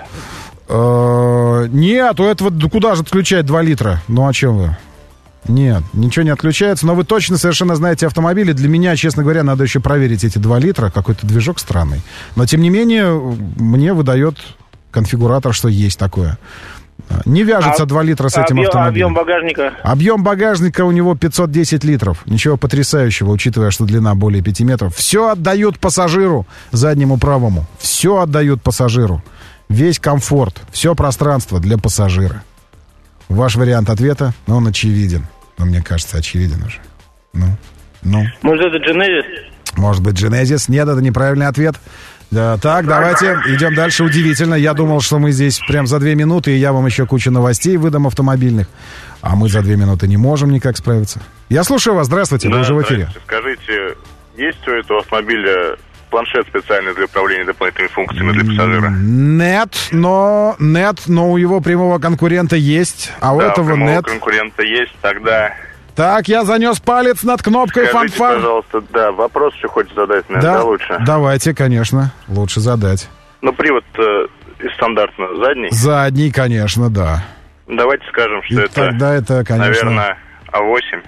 Э, Нет, у этого да куда же отключать два литра? Ну, о чем вы? Нет, ничего не отключается, но вы точно совершенно знаете автомобили. Для меня, честно говоря, надо еще проверить эти два литра. Какой-то движок странный. Но, тем не менее, мне выдает конфигуратор, что есть такое. Не вяжется А- два литра с этим объем, автомобилем. Объем багажника? Объем багажника у него пятьсот десять литров. Ничего потрясающего, учитывая, что длина более пяти метров. Все отдают пассажиру, заднему правому. Все отдают пассажиру. Весь комфорт, все пространство для пассажира. Ваш вариант ответа, ну, он очевиден. Ну, мне кажется, очевиден уже. Ну, ну. Может, это Genesis? Может быть, Genesis? Нет, это неправильный ответ. Да, так, давайте идем дальше. Удивительно. Я думал, что мы здесь прям за две минуты, и я вам еще кучу новостей выдам автомобильных. А мы за две минуты не можем никак справиться. Я слушаю вас. Здравствуйте, вы уже в эфире. Скажите, есть у этого автомобиля планшет специальный для управления дополнительными функциями для пассажира? Нет, но нет, но у его прямого конкурента есть, а у Да, этого у прямого нет. конкурента есть, тогда... Так, я занес палец над кнопкой Скажите, фанфан. пожалуйста, да, вопрос еще хочешь задать, наверное, да, Да, лучше? давайте, конечно, лучше задать. Ну, привод э, из стандартно задний. Задний, конечно, да. Давайте скажем, что И это, тогда это, конечно... наверное, а восемь.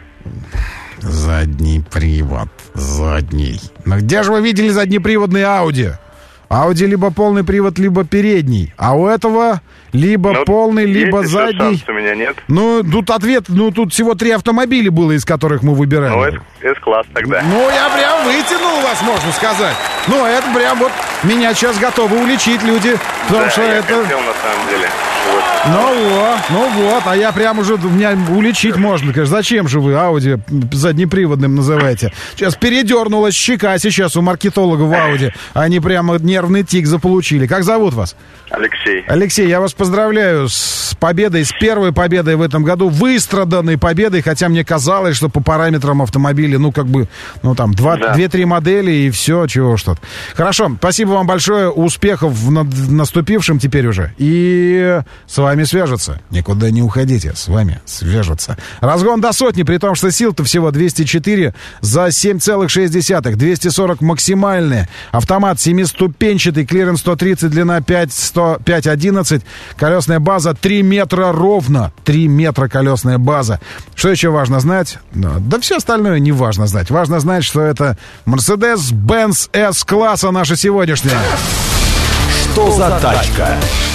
Задний привод, задний. Но где же вы видели заднеприводный Audi? Audi либо полный привод, либо передний. А у этого либо Ну, полный, либо есть еще задний. шанс у меня нет. Ну, тут ответ, ну, тут всего три автомобиля было, из которых мы выбирали. Ну, С- С-класс тогда. Ну, я прям вытянул вас, можно сказать. Ну, это прям вот меня сейчас готовы уличить люди. Потому да, что я это... хотел, на самом деле. Вот. Ну вот, ну вот, а я прям уже, меня уличить можно, конечно. Зачем же вы Audi заднеприводным называете? Сейчас передернулась щека сейчас у маркетолога в Audi. Они прямо нервный тик заполучили. Как зовут вас? Алексей. Алексей, я вас поздравляю с победой, с первой победой в этом году, выстраданной победой, хотя мне казалось, что по параметрам автомобиля, ну, как бы, ну, там, два, Да. две-три модели и все, чего ж тут. Хорошо, спасибо вам большое, успехов в над- наступившем теперь уже. И с вами свяжутся. Никуда не уходите, с вами свяжутся. Разгон до сотни, при том, что сил-то всего двести четыре за семь целых шесть десятых, двести сорок максимальные. Автомат семиступенчатый, клиренс сто тридцать, длина пять сто пять одиннадцать, колесная база три метра ровно, три метра колесная база. Что еще важно знать? Да, да все остальное не важно знать. Важно знать, что это Mercedes-Benz S-класса наша сегодняшняя. Что за тачка?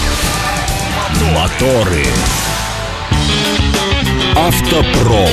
Моторы. Автопром.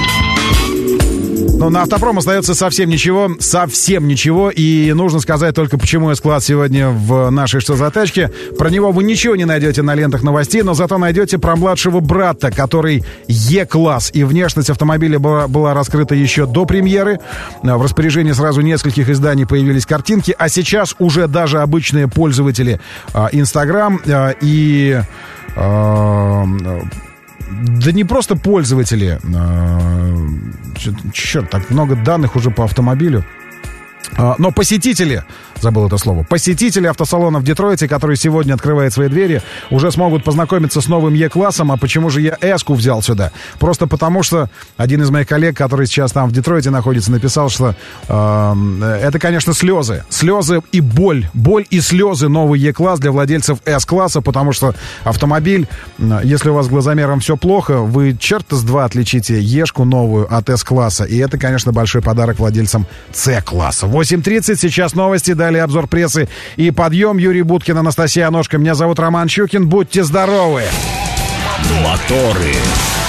Ну, на автопром остается совсем ничего, совсем ничего. И нужно сказать только, почему S-класс сегодня в нашей «Что за тачке». Про него вы ничего не найдете на лентах новостей, но зато найдете про младшего брата, который E-класс. И внешность автомобиля была, была раскрыта еще до премьеры. В распоряжении сразу нескольких изданий появились картинки, а сейчас уже даже обычные пользователи Инстаграм и... да не просто пользователи, черт, так много данных уже по автомобилю, но посетители, забыл это слово, посетители автосалона в Детройте, который сегодня открывает свои двери, уже смогут познакомиться с новым Е-классом. А почему же я С-ку взял сюда? Просто потому, что один из моих коллег, который сейчас там в Детройте находится, написал, что э, это, конечно, слезы. Слезы и боль. Боль и слезы новый Е-класс для владельцев С-класса, потому что автомобиль, если у вас с глазомером все плохо, вы черта с два отличите Е-шку новую от С-класса. И это, конечно, большой подарок владельцам С-класса. восемь тридцать, сейчас новости, далее обзор прессы и подъем. Юрий Буткин, Анастасия Аношко. Меня зовут Роман Щукин. Будьте здоровы! Моторы.